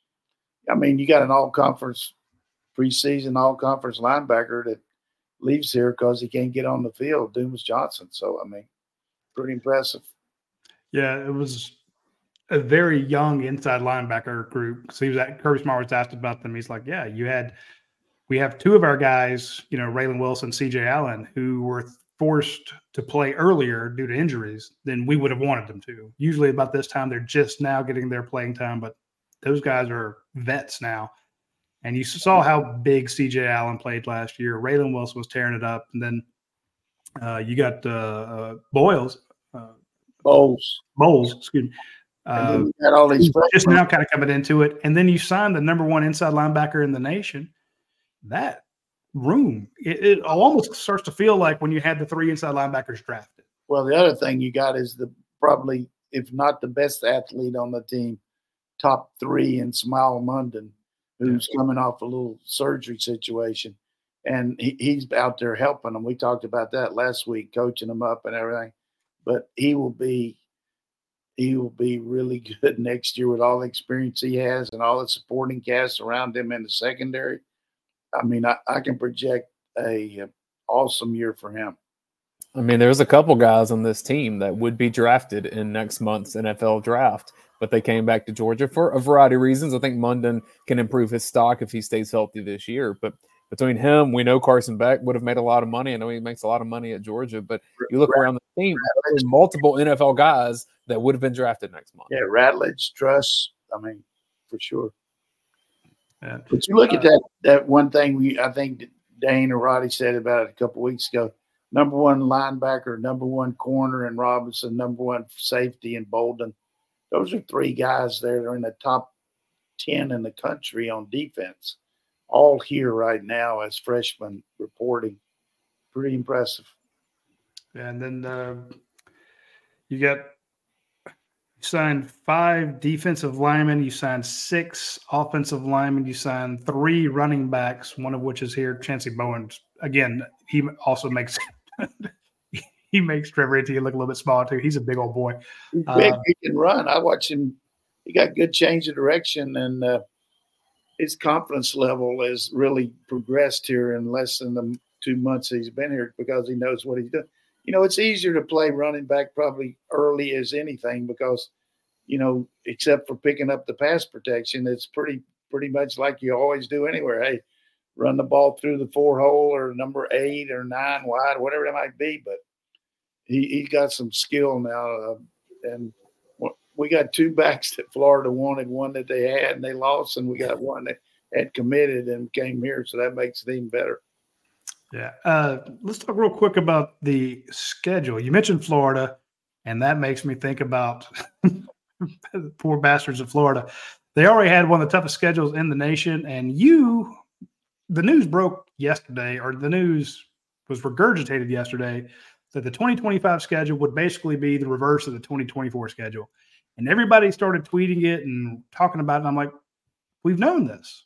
I mean, you got an all-conference preseason, all-conference linebacker that leaves here because he can't get on the field, Dumas Johnson. So I mean, pretty impressive. Yeah, it was a very young inside linebacker group. So he was at Kirby Smart was asked about them. He's like, "Yeah, you had." We have two of our guys, you know, Raylan Wilson, C J Allen, who were forced to play earlier due to injuries than we would have wanted them to. Usually about this time, they're just now getting their playing time, but those guys are vets now. And you saw how big C J Allen played last year. Raylan Wilson was tearing it up. And then uh, you got uh, uh, Boyles. Uh, Bowles. Bowles, excuse me. Uh, got all these just now kind of coming into it. And then you signed the number one inside linebacker in the nation. That room, it, it almost starts to feel like when you had the three inside linebackers drafted. Well, the other thing you got is the probably, if not the best athlete on the team, top three in Smile Munden, who's yeah. coming off a little surgery situation. And he, he's out there helping them. We talked about that last week, coaching them up and everything. But he will be he will be really good next year with all the experience he has and all the supporting cast around him in the secondary. I mean, I, I can project a, a awesome year for him. I mean, there's a couple guys on this team that would be drafted in next month's N F L draft, but they came back to Georgia for a variety of reasons. I think Munden can improve his stock if he stays healthy this year. But between him, we know Carson Beck would have made a lot of money. I know he makes a lot of money at Georgia, but you look around the team, there's multiple N F L guys that would have been drafted next month. Yeah, Ratledge, Truss, I mean, for sure. Yeah. But you look at that that one thing we I think Dane or Roddy said about it a couple of weeks ago. Number one linebacker, number one corner in Robinson, number one safety in Bolden. Those are three guys there that are in the top ten in the country on defense. All here right now as freshmen reporting. Pretty impressive. And then uh, you got You signed five defensive linemen. You signed six offensive linemen. You signed three running backs, one of which is here, Chancey Bowens. Again, he also makes he makes Trevor Etienne look a little bit small too. He's a big old boy. He's big. Uh, he can run. I watch him. He got good change of direction, and uh, his confidence level has really progressed here in less than the two months he's been here because he knows what he's doing. You know, it's easier to play running back probably early as anything because, you know, except for picking up the pass protection, it's pretty pretty much like you always do anywhere. Hey, run the ball through the four hole or number eight or nine wide, whatever it might be. But he he got some skill now, uh, and we got two backs that Florida wanted, one that they had and they lost, and we got one that had committed and came here, so that makes it even better. Yeah. Uh, let's talk real quick about the schedule. You mentioned Florida, and that makes me think about the poor bastards of Florida. They already had one of the toughest schedules in the nation, and you, the news broke yesterday, or the news was regurgitated yesterday, that the twenty twenty-five schedule would basically be the reverse of the twenty twenty-four schedule. And everybody started tweeting it and talking about it, and I'm like, we've known this.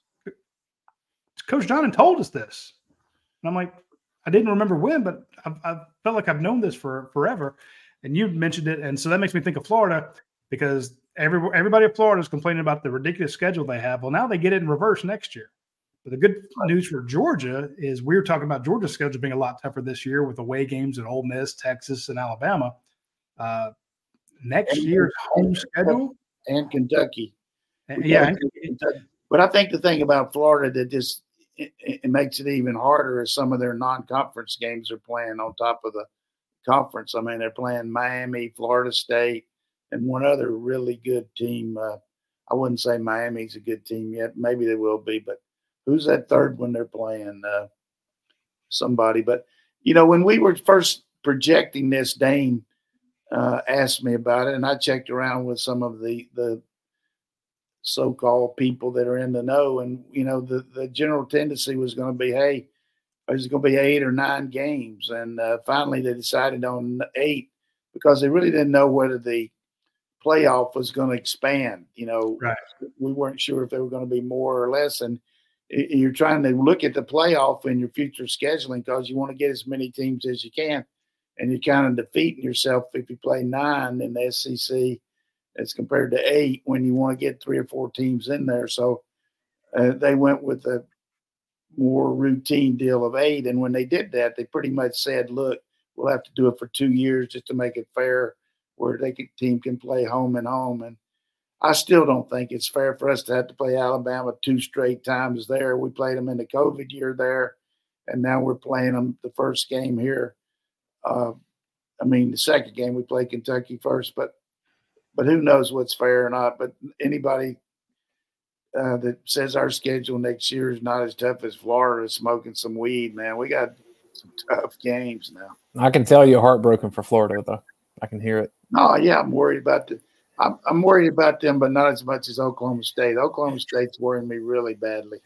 Coach Donnan told us this. And I'm like, I didn't remember when, but I, I felt like I've known this for forever. And you mentioned it. And so that makes me think of Florida, because every, everybody in Florida is complaining about the ridiculous schedule they have. Well, now they get it in reverse next year. But the good news for Georgia is we were talking about Georgia's schedule being a lot tougher this year with away games at Ole Miss, Texas, and Alabama. Uh, next and, year's home and, schedule. And Kentucky. And, yeah. Kentucky. But I think the thing about Florida that just it, it makes it even harder is some of their non-conference games are playing on top of the conference. I mean, they're playing Miami, Florida State, and one other really good team. Uh, I wouldn't say Miami's a good team yet. Maybe they will be, but who's that third one they're playing? Uh, somebody. But, you know, when we were first projecting this, Dane uh, asked me about it, and I checked around with some of the the so-called people that are in the know. And, you know, the, the general tendency was going to be, hey, there's going to be eight or nine games. And uh, finally they decided on eight because they really didn't know whether the playoff was going to expand. You know, right. We weren't sure if they were going to be more or less. And you're trying to look at the playoff in your future scheduling because you want to get as many teams as you can. And you're kind of defeating yourself if you play nine in the S E C as compared to eight when you want to get three or four teams in there. So uh, they went with a more routine deal of eight. And when they did that, they pretty much said, look, we'll have to do it for two years just to make it fair where they can, team can play home and home. And I still don't think it's fair for us to have to play Alabama two straight times there. We played them in the COVID year there, and now we're playing them the first game here. Uh, I mean, the second game we played Kentucky first, but But who knows what's fair or not. But anybody uh, that says our schedule next year is not as tough as Florida is smoking some weed, man. We got some tough games now. I can tell you're heartbroken for Florida, though. I can hear it. Oh, yeah, I'm worried about the I'm, I'm worried about them, but not as much as Oklahoma State. Oklahoma State's worrying me really badly.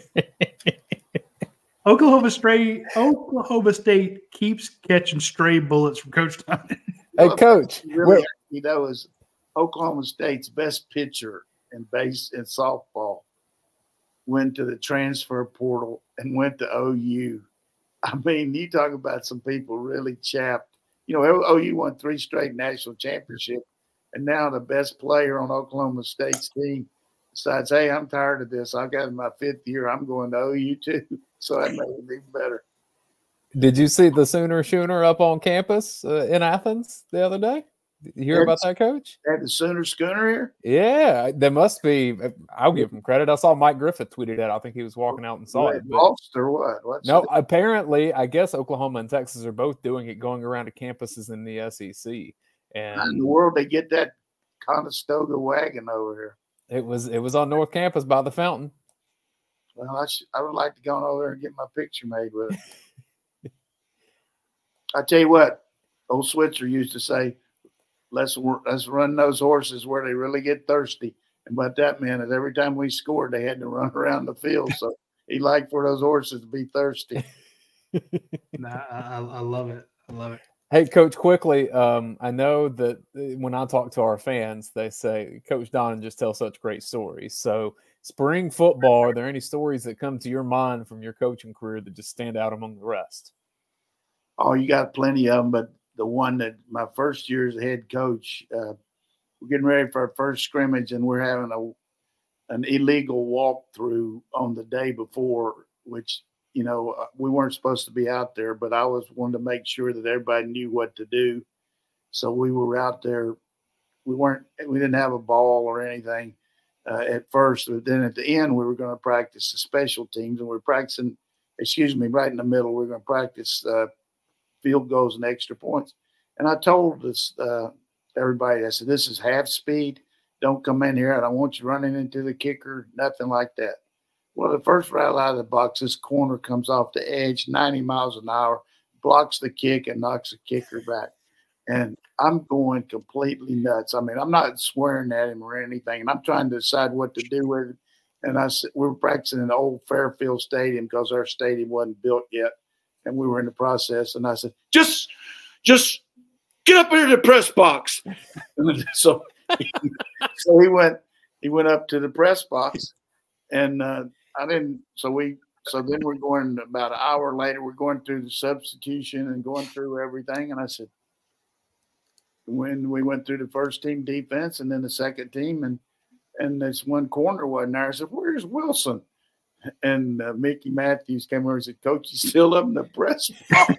Oklahoma State, Oklahoma State keeps catching stray bullets from Coach Donnan. Hey, Coach. Really, you know, is Oklahoma State's best pitcher in base in softball went to the transfer portal and went to O U. I mean, you talk about some people really chapped. You know, O U won three straight national championships, and now the best player on Oklahoma State's team decides, hey, I'm tired of this. I've got in my fifth year. I'm going to O U too. So that made it even better. Did you see the Sooner Schooner up on campus uh, in Athens the other day? Did you hear Had, about that, Coach? Had the Sooner Schooner here? Yeah, there must be. I'll give him credit. I saw Mike Griffith tweeted that. I think he was walking out and saw Red it. But, lost or what? What's no, it? apparently, I guess Oklahoma and Texas are both doing it, going around to campuses in the S E C. And How in the world they get that Conestoga wagon over here? It was it was on North Campus by the fountain. Well, I, should, I would like to go on over there and get my picture made with it. I tell you what, old Switzer used to say, let's, let's run those horses where they really get thirsty. And what that meant is every time we scored, they had to run around the field. So he liked for those horses to be thirsty. Nah, I, I love it. I love it. Hey, Coach, quickly, um, I know that when I talk to our fans, they say, Coach Donnan just tells such great stories. So spring football, are there any stories that come to your mind from your coaching career that just stand out among the rest? Oh, you got plenty of them, but the one that my first year as head coach, uh, we're getting ready for our first scrimmage, and we're having a an illegal walkthrough on the day before, which – you know, we weren't supposed to be out there, but I was wanting to make sure that everybody knew what to do. So we were out there. We weren't, we didn't have a ball or anything uh, at first, but then at the end, we were going to practice the special teams, and we we're practicing, excuse me, right in the middle, we we're going to practice uh, field goals and extra points. And I told this uh, everybody, I said, this is half speed. Don't come in here. I don't want you running into the kicker, nothing like that. Well, the first rattle out of the box, this corner comes off the edge, ninety miles an hour, blocks the kick and knocks the kicker back. And I'm going completely nuts. I mean, I'm not swearing at him or anything. And I'm trying to decide what to do with it. And I said, we were practicing in the old Fairfield Stadium because our stadium wasn't built yet. And we were in the process. And I said, just, just get up into the press box. And so, so he went, he went up to the press box, and uh, I didn't. So we, so then we're going about an hour later. We're going through the substitution and going through everything. And I said, when we went through the first team defense and then the second team, and and this one corner wasn't there, I said, "Where's Wilson?" And uh, Mickey Matthews came over and said, "Coach, he's still up in the press box."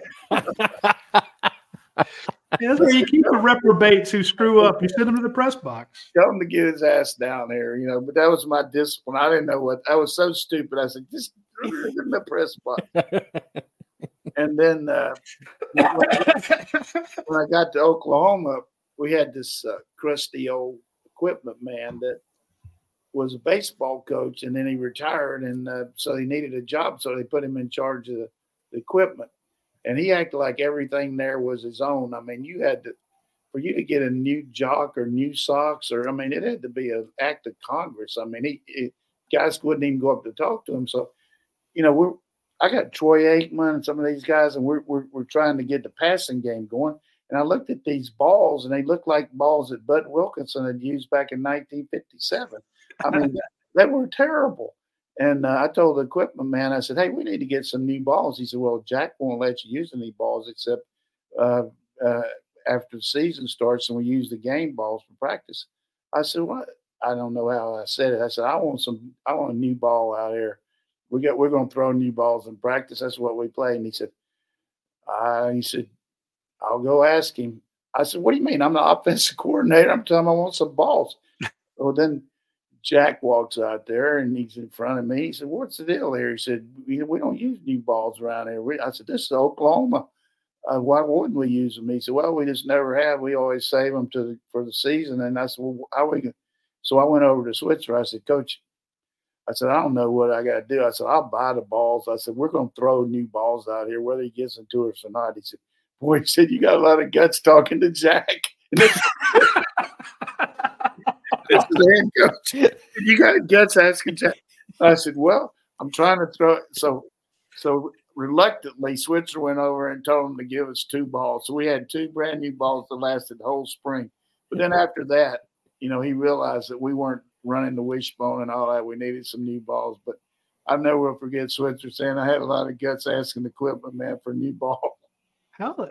Yeah, that's where you keep the reprobates who screw up. You send them to the press box. Tell him to get his ass down there, you know. But that was my discipline. I didn't know what – I was so stupid. I said, just get in the press box. And then uh, when I got to Oklahoma, we had this uh, crusty old equipment man that was a baseball coach, and then he retired, and uh, so he needed a job, so they put him in charge of the, the equipment. And he acted like everything there was his own. I mean, you had to, for you to get a new jock or new socks, or, I mean, it had to be an act of Congress. I mean, he, he guys wouldn't even go up to talk to him. So, you know, we're, I got Troy Aikman and some of these guys, and we're, we're, we're trying to get the passing game going. And I looked at these balls, and they looked like balls that Bud Wilkinson had used back in nineteen fifty-seven. I mean, they were terrible. And uh, I told the equipment man, I said, hey, we need to get some new balls. He said, well, Jack won't let you use any balls except uh, uh, after the season starts and we use the game balls for practice. I said, what? I don't know how I said it. I said, I want some, I want a new ball out here. We got, we're going to throw new balls in practice. That's what we play. And he said, uh, he said, I'll go ask him. I said, what do you mean? I'm the offensive coordinator. I'm telling him I want some balls. Well, then Jack walks out there, and he's in front of me. He said, what's the deal here? He said, we, we don't use new balls around here. We, I said, this is Oklahoma. Uh, why wouldn't we use them? He said, well, we just never have. We always save them to the, for the season. And I said, well, how we going? So I went over to Switzer. I said, Coach, I said, I don't know what I got to do. I said, I'll buy the balls. I said, we're going to throw new balls out here, whether he gets them to us or not. He said, boy, he said, you got a lot of guts talking to Jack. This is the head coach. You got guts asking Jack. I said, well, I'm trying to throw it. So, so reluctantly, Switzer went over and told him to give us two balls. So we had two brand new balls that lasted the whole spring. But then after that, you know, he realized that we weren't running the wishbone and all that. We needed some new balls. But I never will forget Switzer saying I had a lot of guts asking the equipment man for a new ball. Hell,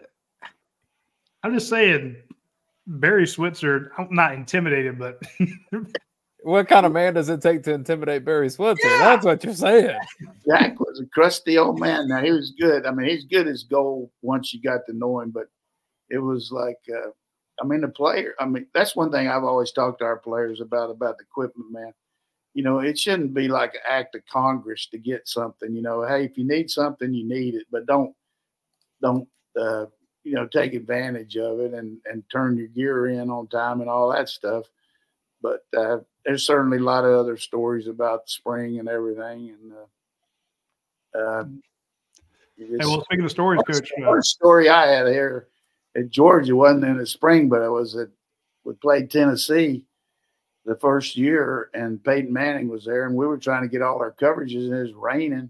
I'm just saying, Barry Switzer, I'm not intimidated, but what kind of man does it take to intimidate Barry Switzer? Yeah. That's what you're saying. Jack was a crusty old man. Now, he was good. I mean, he's good as gold once you got to know him, but it was like, uh, I mean, the player, I mean, that's one thing I've always talked to our players about, about the equipment man. You know, it shouldn't be like an act of Congress to get something. You know, hey, if you need something, you need it, but don't, don't, uh, you know, take advantage of it and, and turn your gear in on time and all that stuff. But uh, there's certainly a lot of other stories about spring and everything. And uh, uh, hey, well, speaking of stories, Coach, the first story I had here at Georgia wasn't in the spring, but it was at we played Tennessee the first year, and Peyton Manning was there, and we were trying to get all our coverages, and it was raining.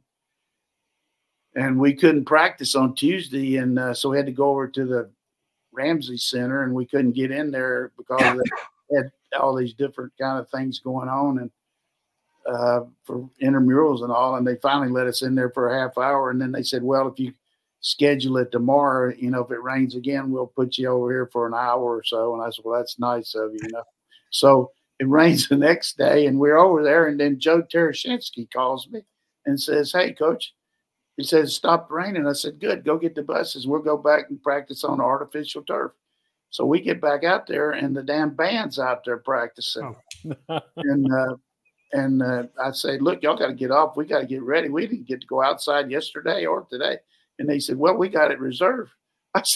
And we couldn't practice on Tuesday, and uh, so we had to go over to the Ramsey Center, and we couldn't get in there because they had all these different kind of things going on, and uh, for intramurals and all. And they finally let us in there for a half hour, and then they said, "Well, if you schedule it tomorrow, you know, if it rains again, we'll put you over here for an hour or so." And I said, "Well, that's nice of you, you know." So it rains the next day, and we're over there, and then Joe Tereshinski calls me and says, "Hey, Coach." He says, it stopped raining. I said, good, go get the buses. We'll go back and practice on artificial turf. So we get back out there, and the damn band's out there practicing. Oh. and uh, and uh, I say, look, y'all got to get off. We got to get ready. We didn't get to go outside yesterday or today. And they said, well, we got it reserved. I said,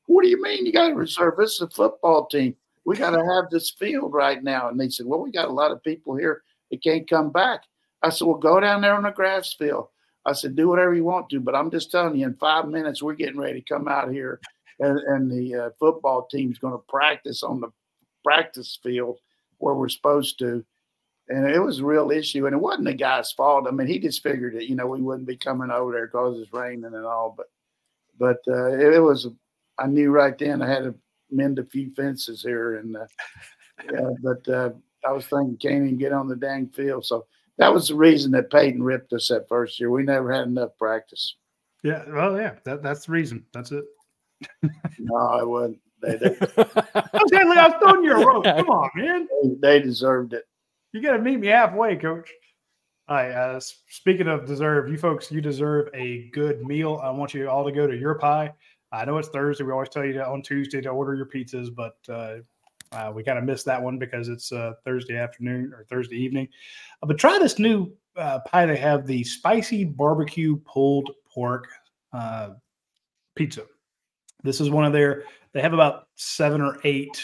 What do you mean you got to reserve? This is a football team. We got to have this field right now. And they said, well, we got a lot of people here that can't come back. I said, well, go down there on the grass field. I said, do whatever you want to, but I'm just telling you, in five minutes, we're getting ready to come out here, and, and the uh, football team's going to practice on the practice field where we're supposed to. And it was a real issue, and it wasn't the guy's fault. I mean, he just figured that, you know, we wouldn't be coming over there because it's raining and all, but but uh, it, it was – I knew right then I had to mend a few fences here, and uh, yeah, but uh, I was thinking, can't even get on the dang field. So that was the reason that Peyton ripped us that first year. We never had enough practice. Yeah, well, yeah, that, that's the reason. That's it. No, it wasn't. They, they, I was saying, I was throwing you a rope. Come on, man. they, they deserved it. You got to meet me halfway, Coach. All right. Uh, speaking of deserve, you folks, you deserve a good meal. I want you all to go to Your Pie. I know it's Thursday. We always tell you to, on Tuesday to order your pizzas, but uh, uh, we kind of missed that one because it's uh, Thursday afternoon or Thursday evening. Uh, but try this new uh, pie. They have the spicy barbecue pulled pork uh, pizza. This is one of their. They have about seven or eight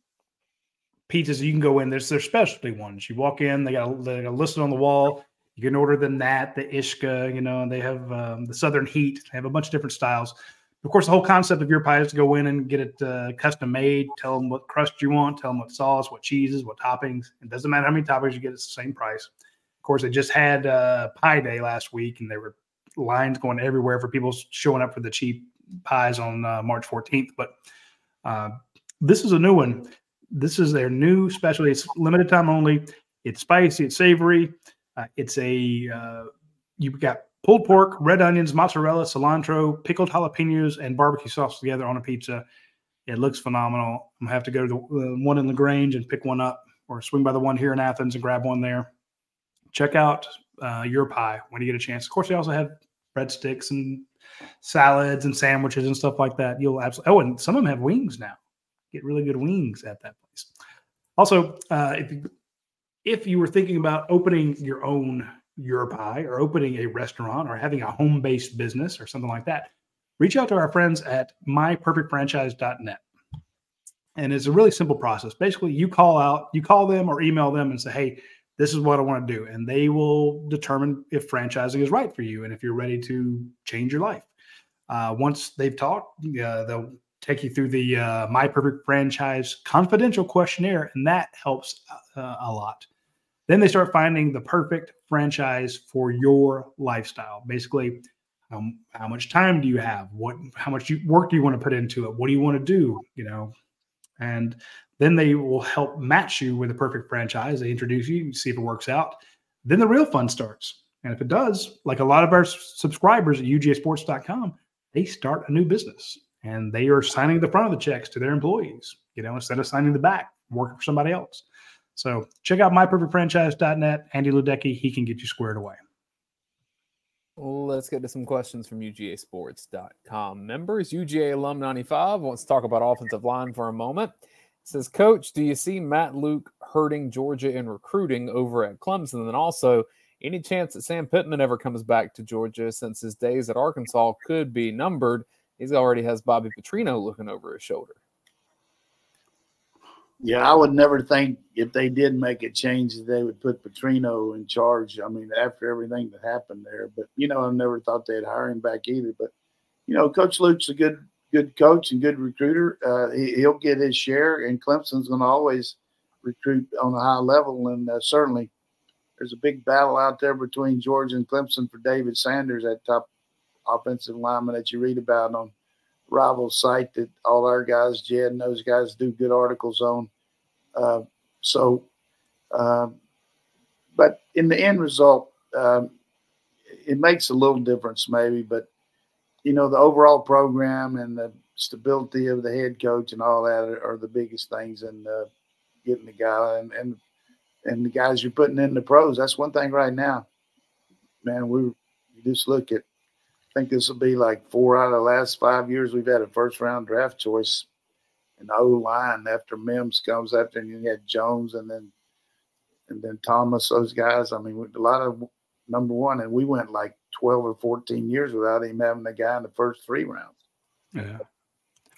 pizzas you can go in. There's their specialty ones. You walk in, they got they got listed on the wall. You can order the Nat, the Ishka, you know, and they have um, the Southern Heat. They have a bunch of different styles. Of course, the whole concept of Your Pie is to go in and get it uh, custom made. Tell them what crust you want. Tell them what sauce, what cheeses, what toppings. It doesn't matter how many toppings you get. It's the same price. Of course, they just had uh, Pie Day last week, and there were lines going everywhere for people showing up for the cheap pies on uh, March fourteenth. But uh, this is a new one. This is their new specialty. It's limited time only. It's spicy. It's savory. Uh, it's a uh, you've got pulled pork, red onions, mozzarella, cilantro, pickled jalapenos, and barbecue sauce together on a pizza. It looks phenomenal. I'm going to have to go to the uh, one in LaGrange and pick one up, or swing by the one here in Athens and grab one there. Check out uh, Your Pie when you get a chance. Of course, they also have breadsticks and salads and sandwiches and stuff like that. You'll absolutely – oh, and some of them have wings now. Get really good wings at that place. Also, uh, if you, if you were thinking about opening your own Your Pie or opening a restaurant or having a home-based business or something like that, reach out to our friends at my perfect franchise dot net. And it's a really simple process. Basically, you call out, you call them or email them and say, hey, this is what I want to do. And they will determine if franchising is right for you and if you're ready to change your life. Uh, once they've talked, uh, they'll take you through the uh, My Perfect Franchise confidential questionnaire, and that helps uh, a lot. Then they start finding the perfect franchise for your lifestyle. Basically, um, how much time do you have? What, how much you, work do you want to put into it? What do you want to do? You know, and then they will help match you with a perfect franchise. They introduce you, see if it works out. Then the real fun starts. And if it does, like a lot of our subscribers at U G A sports dot com, they start a new business. And they are signing the front of the checks to their employees, you know, instead of signing the back, working for somebody else. So check out my perfect franchise dot net. Andy Ludecky, he can get you squared away. Let's get to some questions from U G A sports dot com members. U G A Alum ninety-five wants to talk about offensive line for a moment. It says, Coach, do you see Matt Luke hurting Georgia in recruiting over at Clemson? And then also, any chance that Sam Pittman ever comes back to Georgia, since his days at Arkansas could be numbered? He already has Bobby Petrino looking over his shoulder. Yeah, I would never think if they did make a change that they would put Petrino in charge. I mean, after everything that happened there. But, you know, I never thought they'd hire him back either. But, you know, Coach Luke's a good good coach and good recruiter. Uh, he, he'll get his share, and Clemson's going to always recruit on a high level. And uh, certainly there's a big battle out there between Georgia and Clemson for David Sanders, that top offensive lineman that you read about on Rival's site that all our guys, Jed and those guys, do good articles on. Uh, so, uh, but in the end result, um, it makes a little difference maybe, but, you know, the overall program and the stability of the head coach and all that are, are the biggest things in uh, getting the guy and, and, and the guys you're putting in the pros. That's one thing right now, man. We you just look at, I think this will be like four out of the last five years we've had a first-round draft choice in the O-line after Mims comes after, and you had Jones and then and then Thomas, those guys. I mean, a lot of number one, and we went like twelve or fourteen years without him having a guy in the first three rounds. Yeah.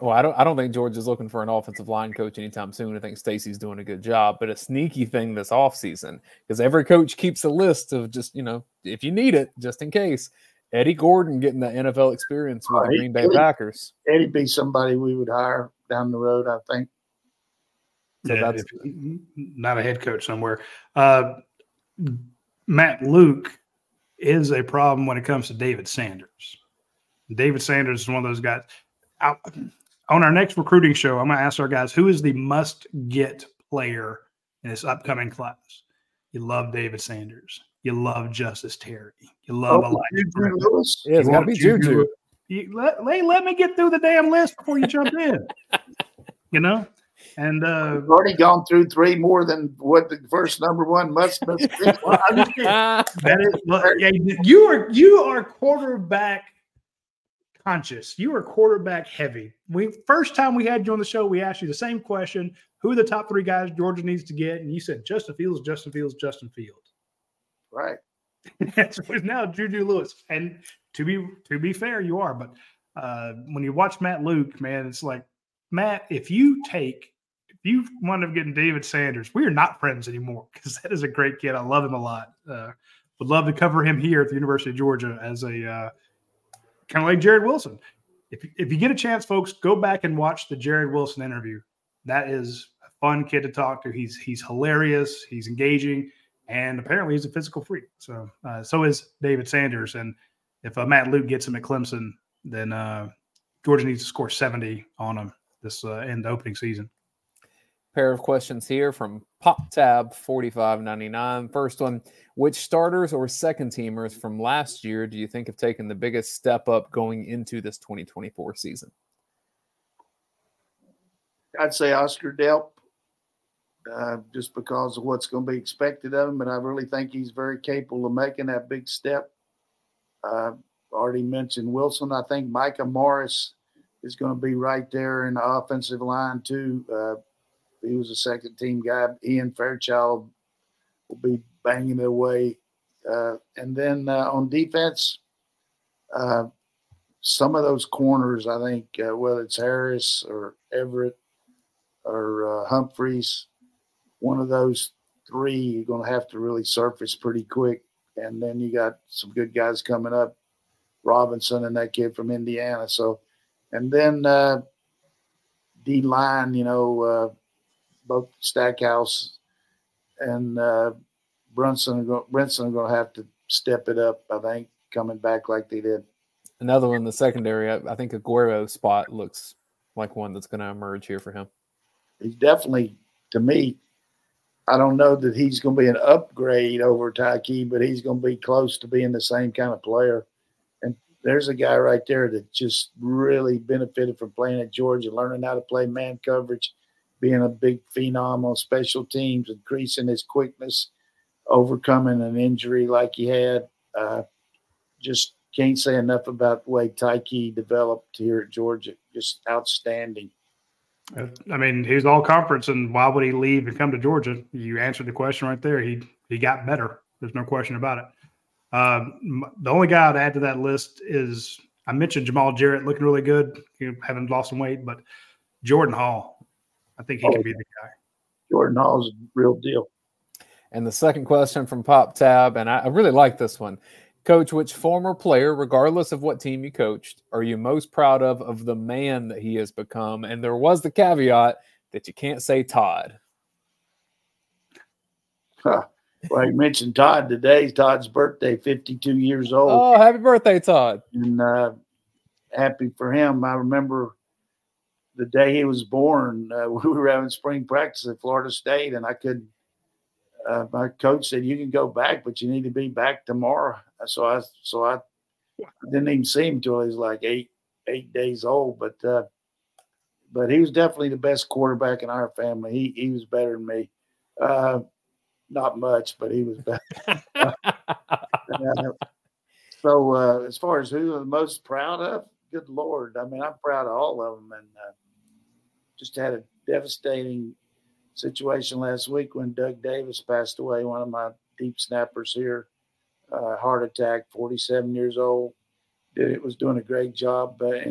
Well, I don't. I don't think George is looking for an offensive line coach anytime soon. I think Stacy's doing a good job, but a sneaky thing this offseason, because every coach keeps a list of just, you know, if you need it, just in case. Eddie Gordon getting the N F L experience with Oh, the he- Green Bay Eddie- Packers. Eddie'd be somebody we would hire down the road, I think. So yeah, that's- if- not a head coach somewhere. Uh, Matt Luke is a problem when it comes to David Sanders. David Sanders is one of those guys. I, on our next recruiting show, I'm going to ask our guys, who is the must-get player in this upcoming class? You love David Sanders. You love Justice Terry. You love Oh, Elijah Juju Griffin. Lewis. Yeah, it's You got to want be Juju. You, let, let, let me get through the damn list before you jump in. You know? And uh, We've already gone through three more than what the first number one must must be. well, I just can't. That is, look, yeah, you are you are quarterback conscious. You are quarterback heavy. We first time we had you on the show, we asked you the same question: who are the top three guys Georgia needs to get? And you said Justin Fields, Justin Fields, Justin Fields. Right. So it's now Juju Lewis. And to be to be fair, you are. But uh, when you watch Matt Luke, man, it's like, Matt, if you take if you wind up getting David Sanders, we are not friends anymore, because that is a great kid. I love him a lot. Uh, would love to cover him here at the University of Georgia as a uh, kind of like Jared Wilson. If if you get a chance, folks, go back and watch the Jared Wilson interview. That is a fun kid to talk to. He's he's hilarious. He's engaging. And apparently he's a physical freak. So uh, so is David Sanders. And if uh, Matt Luke gets him at Clemson, then uh, Georgia needs to score seventy on him this uh, in the opening season. Pair of questions here from Pop Tab forty-five ninety-nine. First one, which starters or second teamers from last year do you think have taken the biggest step up going into this twenty twenty-four season? I'd say Oscar Delp, uh, just because of what's going to be expected of him, but I really think he's very capable of making that big step. Uh, already mentioned Wilson. I think Micah Morris is going to be right there in the offensive line too. Uh, he was a second team guy. Ian Fairchild will be banging their way. Uh, and then uh, on defense, uh, some of those corners, I think, uh, whether it's Harris or Everett or uh, Humphreys, one of those three, you're going to have to really surface pretty quick. And then you got some good guys coming up, Robinson and that kid from Indiana. So, and then uh, D-line, you know, uh, both Stackhouse and uh, Brunson are going, Brinson are going to have to step it up, I think, coming back like they did. Another one in the secondary, I, I think Aguero spot looks like one that's going to emerge here for him. He's definitely, to me, I don't know that he's going to be an upgrade over Tyke, but he's going to be close to being the same kind of player. And there's a guy right there that just really benefited from playing at Georgia, learning how to play man coverage, being a big phenom on special teams, increasing his quickness, overcoming an injury like he had. Uh, just can't say enough about the way Tyke developed here at Georgia. Just outstanding. I mean, he was all conference, and why would he leave and come to Georgia? You answered the question right there. He he got better. There's no question about it. Uh, the only guy I'd add to that list is, I mentioned Jamal Jarrett looking really good, you know, having lost some weight, but Jordan Hall, I think he Oh, can be the guy. Jordan Hall's a real deal. And the second question from Pop Tab, and I, I really like this one. Coach, which former player, regardless of what team you coached, are you most proud of of the man that he has become? And there was the caveat that you can't say Todd. Huh. Well, you mentioned Todd today. Todd's birthday, fifty-two years old. Oh, happy birthday, Todd. And uh, happy for him. I remember the day he was born, uh, we were having spring practice at Florida State, and I couldn't uh, my coach said, you can go back, but you need to be back tomorrow. So I so I didn't even see him until he was like eight eight days old. But uh, but he was definitely the best quarterback in our family. He he was better than me. Uh, not much, but he was better. uh, so uh, as far as who I'm most proud of, good Lord. I mean, I'm proud of all of them. And uh, just had a devastating situation last week when Doug Davis passed away, one of my deep snappers here. Uh, heart attack, forty-seven years old. Did it was doing a great job uh, in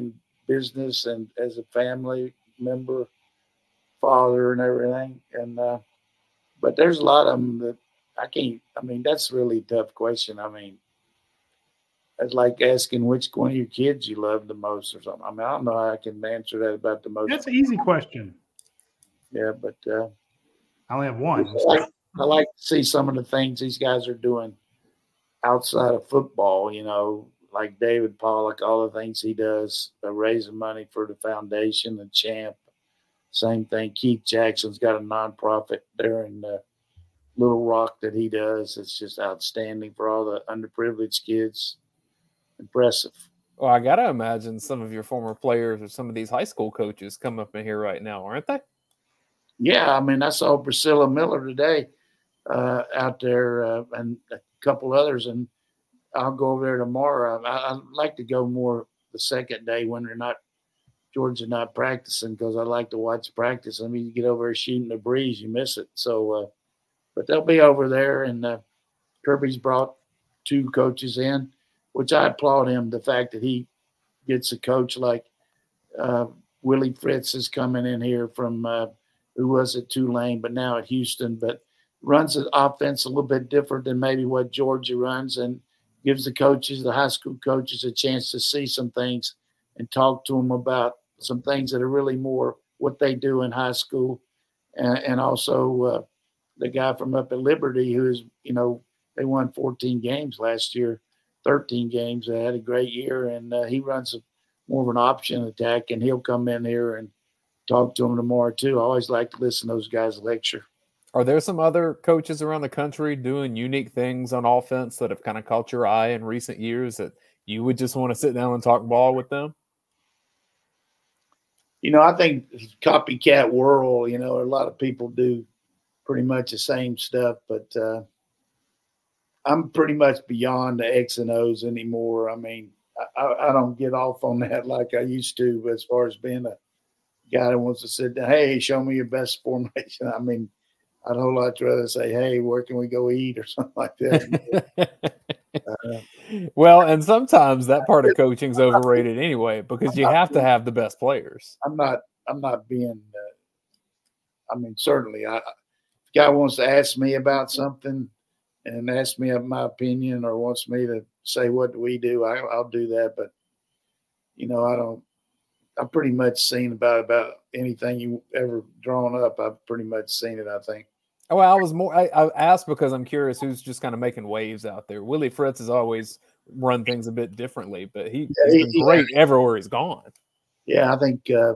business and as a family member, father, and everything. And uh, but there's a lot of them that I can't. I mean, that's really a tough question. I mean, it's like asking which one of your kids you love the most or something. I mean, I don't know how I can answer that about the most. That's an easy question. Yeah, but uh, I only have one. I like, I like to see some of the things these guys are doing outside of football, you know, like David Pollock, all the things he does, uh, raising money for the foundation, the Champ. Same thing. Keith Jackson's got a nonprofit there in uh, Little Rock that he does. It's just outstanding for all the underprivileged kids. Impressive. Well, I got to imagine some of your former players or some of these high school coaches come up in here right now, aren't they? Yeah, I mean, I saw Priscilla Miller today uh, out there uh, and a couple others, and I'll go over there tomorrow. I, I'd like to go more the second day when they're not Georgia not practicing because I like to watch practice. I mean, you get over there shooting the breeze, you miss it. So, uh, but they'll be over there, and uh, Kirby's brought two coaches in, which I applaud him. The fact that he gets a coach like uh, Willie Fritz is coming in here from uh, who was at Tulane, but now at Houston, but runs the offense a little bit different than maybe what Georgia runs, and gives the coaches, the high school coaches, a chance to see some things and talk to them about some things that are really more what they do in high school. And, and also uh, the guy from up at Liberty who is, you know, they won fourteen games last year, thirteen games. They had a great year, and uh, he runs a, more of an option attack, and he'll come in here and talk to them tomorrow too. I always like to listen to those guys lecture. Are there some other coaches around the country doing unique things on offense that have kind of caught your eye in recent years that you would just want to sit down and talk ball with them? You know, I think copycat world, you know, a lot of people do pretty much the same stuff, but uh, I'm pretty much beyond the X and O's anymore. I mean, I, I don't get off on that like I used to as far as being a guy that wants to sit down, hey, show me your best formation. I mean, I'd a whole lot rather say, hey, where can we go eat or something like that. uh, well, and sometimes that part of coaching is overrated anyway because you have to have the best players. I'm not I'm not being uh, – I mean, certainly, I, if a guy wants to ask me about something and ask me my opinion or wants me to say what do we do, I, I'll do that. But, you know, I don't – I've pretty much seen about about anything you ever drawn up. I've pretty much seen it, I think. Oh, well, I was more. I, I asked because I'm curious who's just kind of making waves out there. Willie Fritz has always run things a bit differently, but he, yeah, he's been great yeah. everywhere he's gone. Yeah, I think. Uh,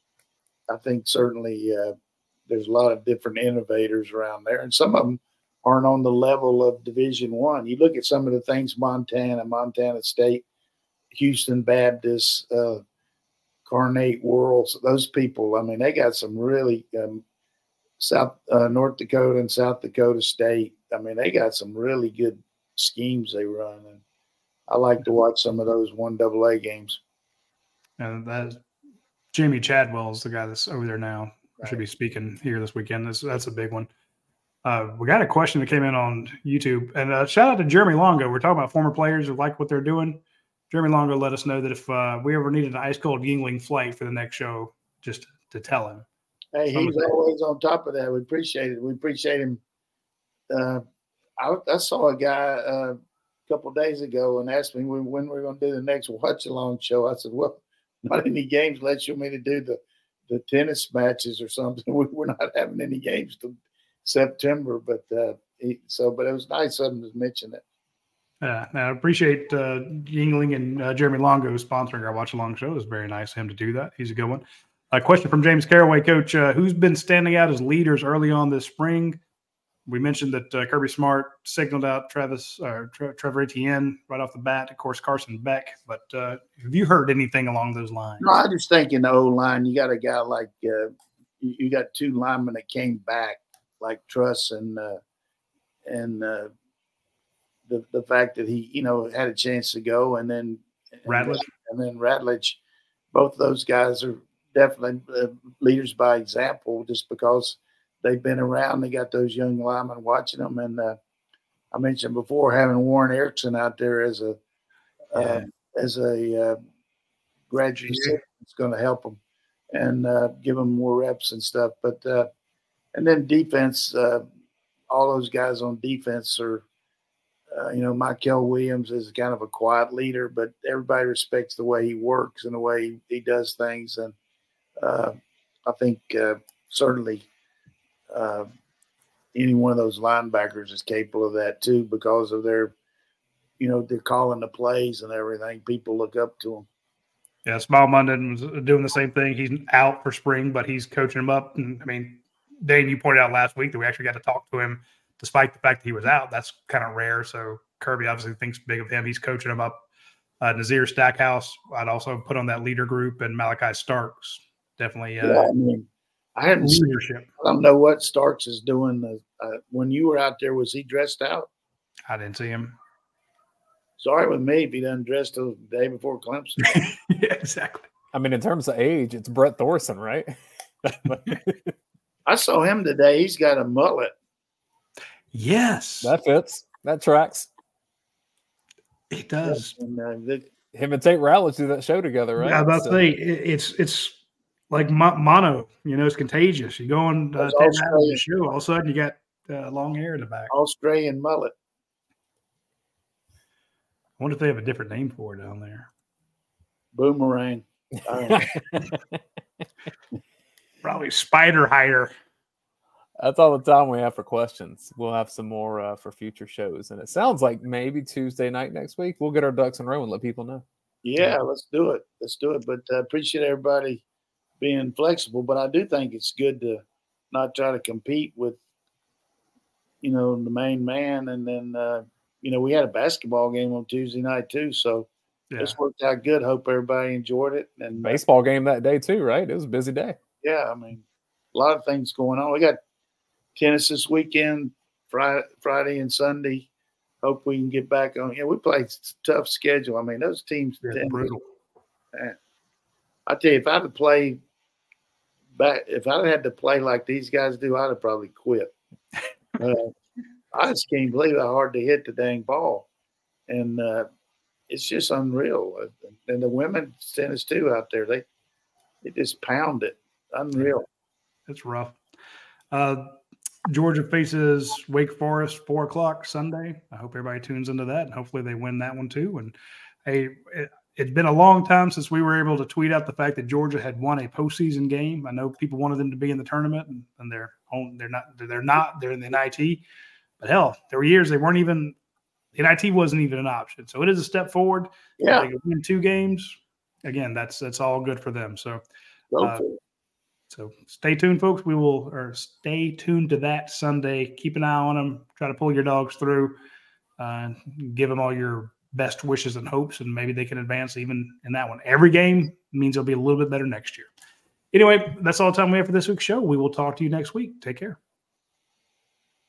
I think certainly uh, there's a lot of different innovators around there, and some of them aren't on the level of Division One. You look at some of the things Montana, Montana State, Houston Baptist, uh, Carnate Worlds. Those people. I mean, they got some really. Um, South uh, North Dakota and South Dakota State. I mean, they got some really good schemes they run, and I like to watch some of those one double A games. And that Jamie Chadwell is the guy that's over there now. Right. Should be speaking here this weekend. That's, that's a big one. Uh, we got a question that came in on YouTube, and uh, shout out to Jeremy Longo. We're talking about former players who like what they're doing. Jeremy Longo let us know that if uh, we ever needed an ice cold Yingling flight for the next show, just to tell him. Hey, he's always on top of that. We appreciate it. We appreciate him. Uh, I, I saw a guy uh, a couple of days ago and asked me when, when we're going to do the next watch-along show. I said, well, not any games unless you want me to do the, the tennis matches or something. We, we're not having any games till September. But uh, he, so, but it was nice of him to mention it. Yeah, I appreciate uh, Yingling and uh, Jeremy Longo sponsoring our watch-along show. It was very nice of him to do that. He's a good one. A question from James Caraway, Coach. Uh, who's been standing out as leaders early on this spring? We mentioned that uh, Kirby Smart signaled out Travis uh, Tre- Trevor Etienne right off the bat. Of course, Carson Beck. But uh, have you heard anything along those lines? No, I just think in the O-line, you got a guy like uh, you, you got two linemen that came back, like Truss and uh, and uh, the the fact that he you know had a chance to go, and then and Radledge, and then Radledge. Both of those guys are definitely uh, leaders by example, just because they've been around. They got those young linemen watching them. And uh, I mentioned before having Warren Erickson out there as a uh, yeah. as a uh, graduate it's going to help them and uh, give them more reps and stuff. But uh, and then defense, uh, all those guys on defense are, uh, you know, Michael Williams is kind of a quiet leader, but everybody respects the way he works and the way he, he does things. And uh, I think uh, certainly uh, any one of those linebackers is capable of that too, because of their, you know, they're calling the plays and everything. People look up to them. Yeah, Small Munden was doing the same thing. He's out for spring, but he's coaching him up. And I mean, Dane, you pointed out last week that we actually got to talk to him despite the fact that he was out. That's kind of rare. So Kirby obviously thinks big of him. He's coaching him up. Uh, Nazir Stackhouse, I'd also put on that leader group, and Malachi Starks. Definitely uh, yeah, I mean, I hadn't leadership. Seen, I don't know what Starks is doing. Uh, when you were out there, was he dressed out? I didn't see him. Sorry with me if he done dressed the day before Clemson. Yeah, exactly. I mean, in terms of age, it's Brett Thorson, right? I saw him today. He's got a mullet. Yes. That fits. That tracks. It does. And, uh, the, Him and Tate Rowledge do that show together, right? Yeah, I was about So- to say, it, it's it's like mo- mono. You know, it's contagious. You go on uh, Those Ted Australian- Rowland's show, all of a sudden you got uh, long hair in the back. Australian mullet. I wonder if they have a different name for it down there. Boomerang. Uh, Probably spider hider. That's all the time we have for questions. We'll have some more uh, for future shows. And it sounds like maybe Tuesday night next week, we'll get our ducks in a row and let people know. yeah, let's do it. Let's do it. But I uh, appreciate everybody being flexible. But I do think it's good to not try to compete with, you know, the main man. And then, uh, you know, we had a basketball game on Tuesday night too. So Yeah. it's worked out good. Hope everybody enjoyed it. And uh, Baseball game that day, too, right? It was a busy day. yeah, I mean, a lot of things going on. We got tennis this weekend, Friday, Friday and Sunday. Hope we can get back on. Yeah, we played a tough schedule. I mean, those teams. Yeah, tend to- brutal. I tell you, if I'd have played back, if I'd had to play like these guys do, I'd have probably quit. Uh, I just can't believe how hard they hit the dang ball, and uh, it's just unreal. And the women's tennis too out there, they they just pound it. Unreal. It's rough. Uh, Georgia faces Wake Forest four o'clock Sunday. I hope everybody tunes into that, and hopefully they win that one too. And hey, it, it's been a long time since we were able to tweet out the fact that Georgia had won a postseason game. I know people wanted them to be in the tournament, and, and they're home. They're not. They're not. They're in the N I T. But hell, there were years they weren't even. The N I T wasn't even an option. So it is a step forward. Yeah, They can win two games. Again, that's that's all good for them. So. go Uh, for it. So stay tuned, folks. We will, or stay tuned to that Sunday. Keep an eye on them. Try to pull your dogs through. Uh, give them all your best wishes and hopes, and maybe they can advance even in that one. Every game means they'll be a little bit better next year. Anyway, that's all the time we have for this week's show. We will talk to you next week. Take care.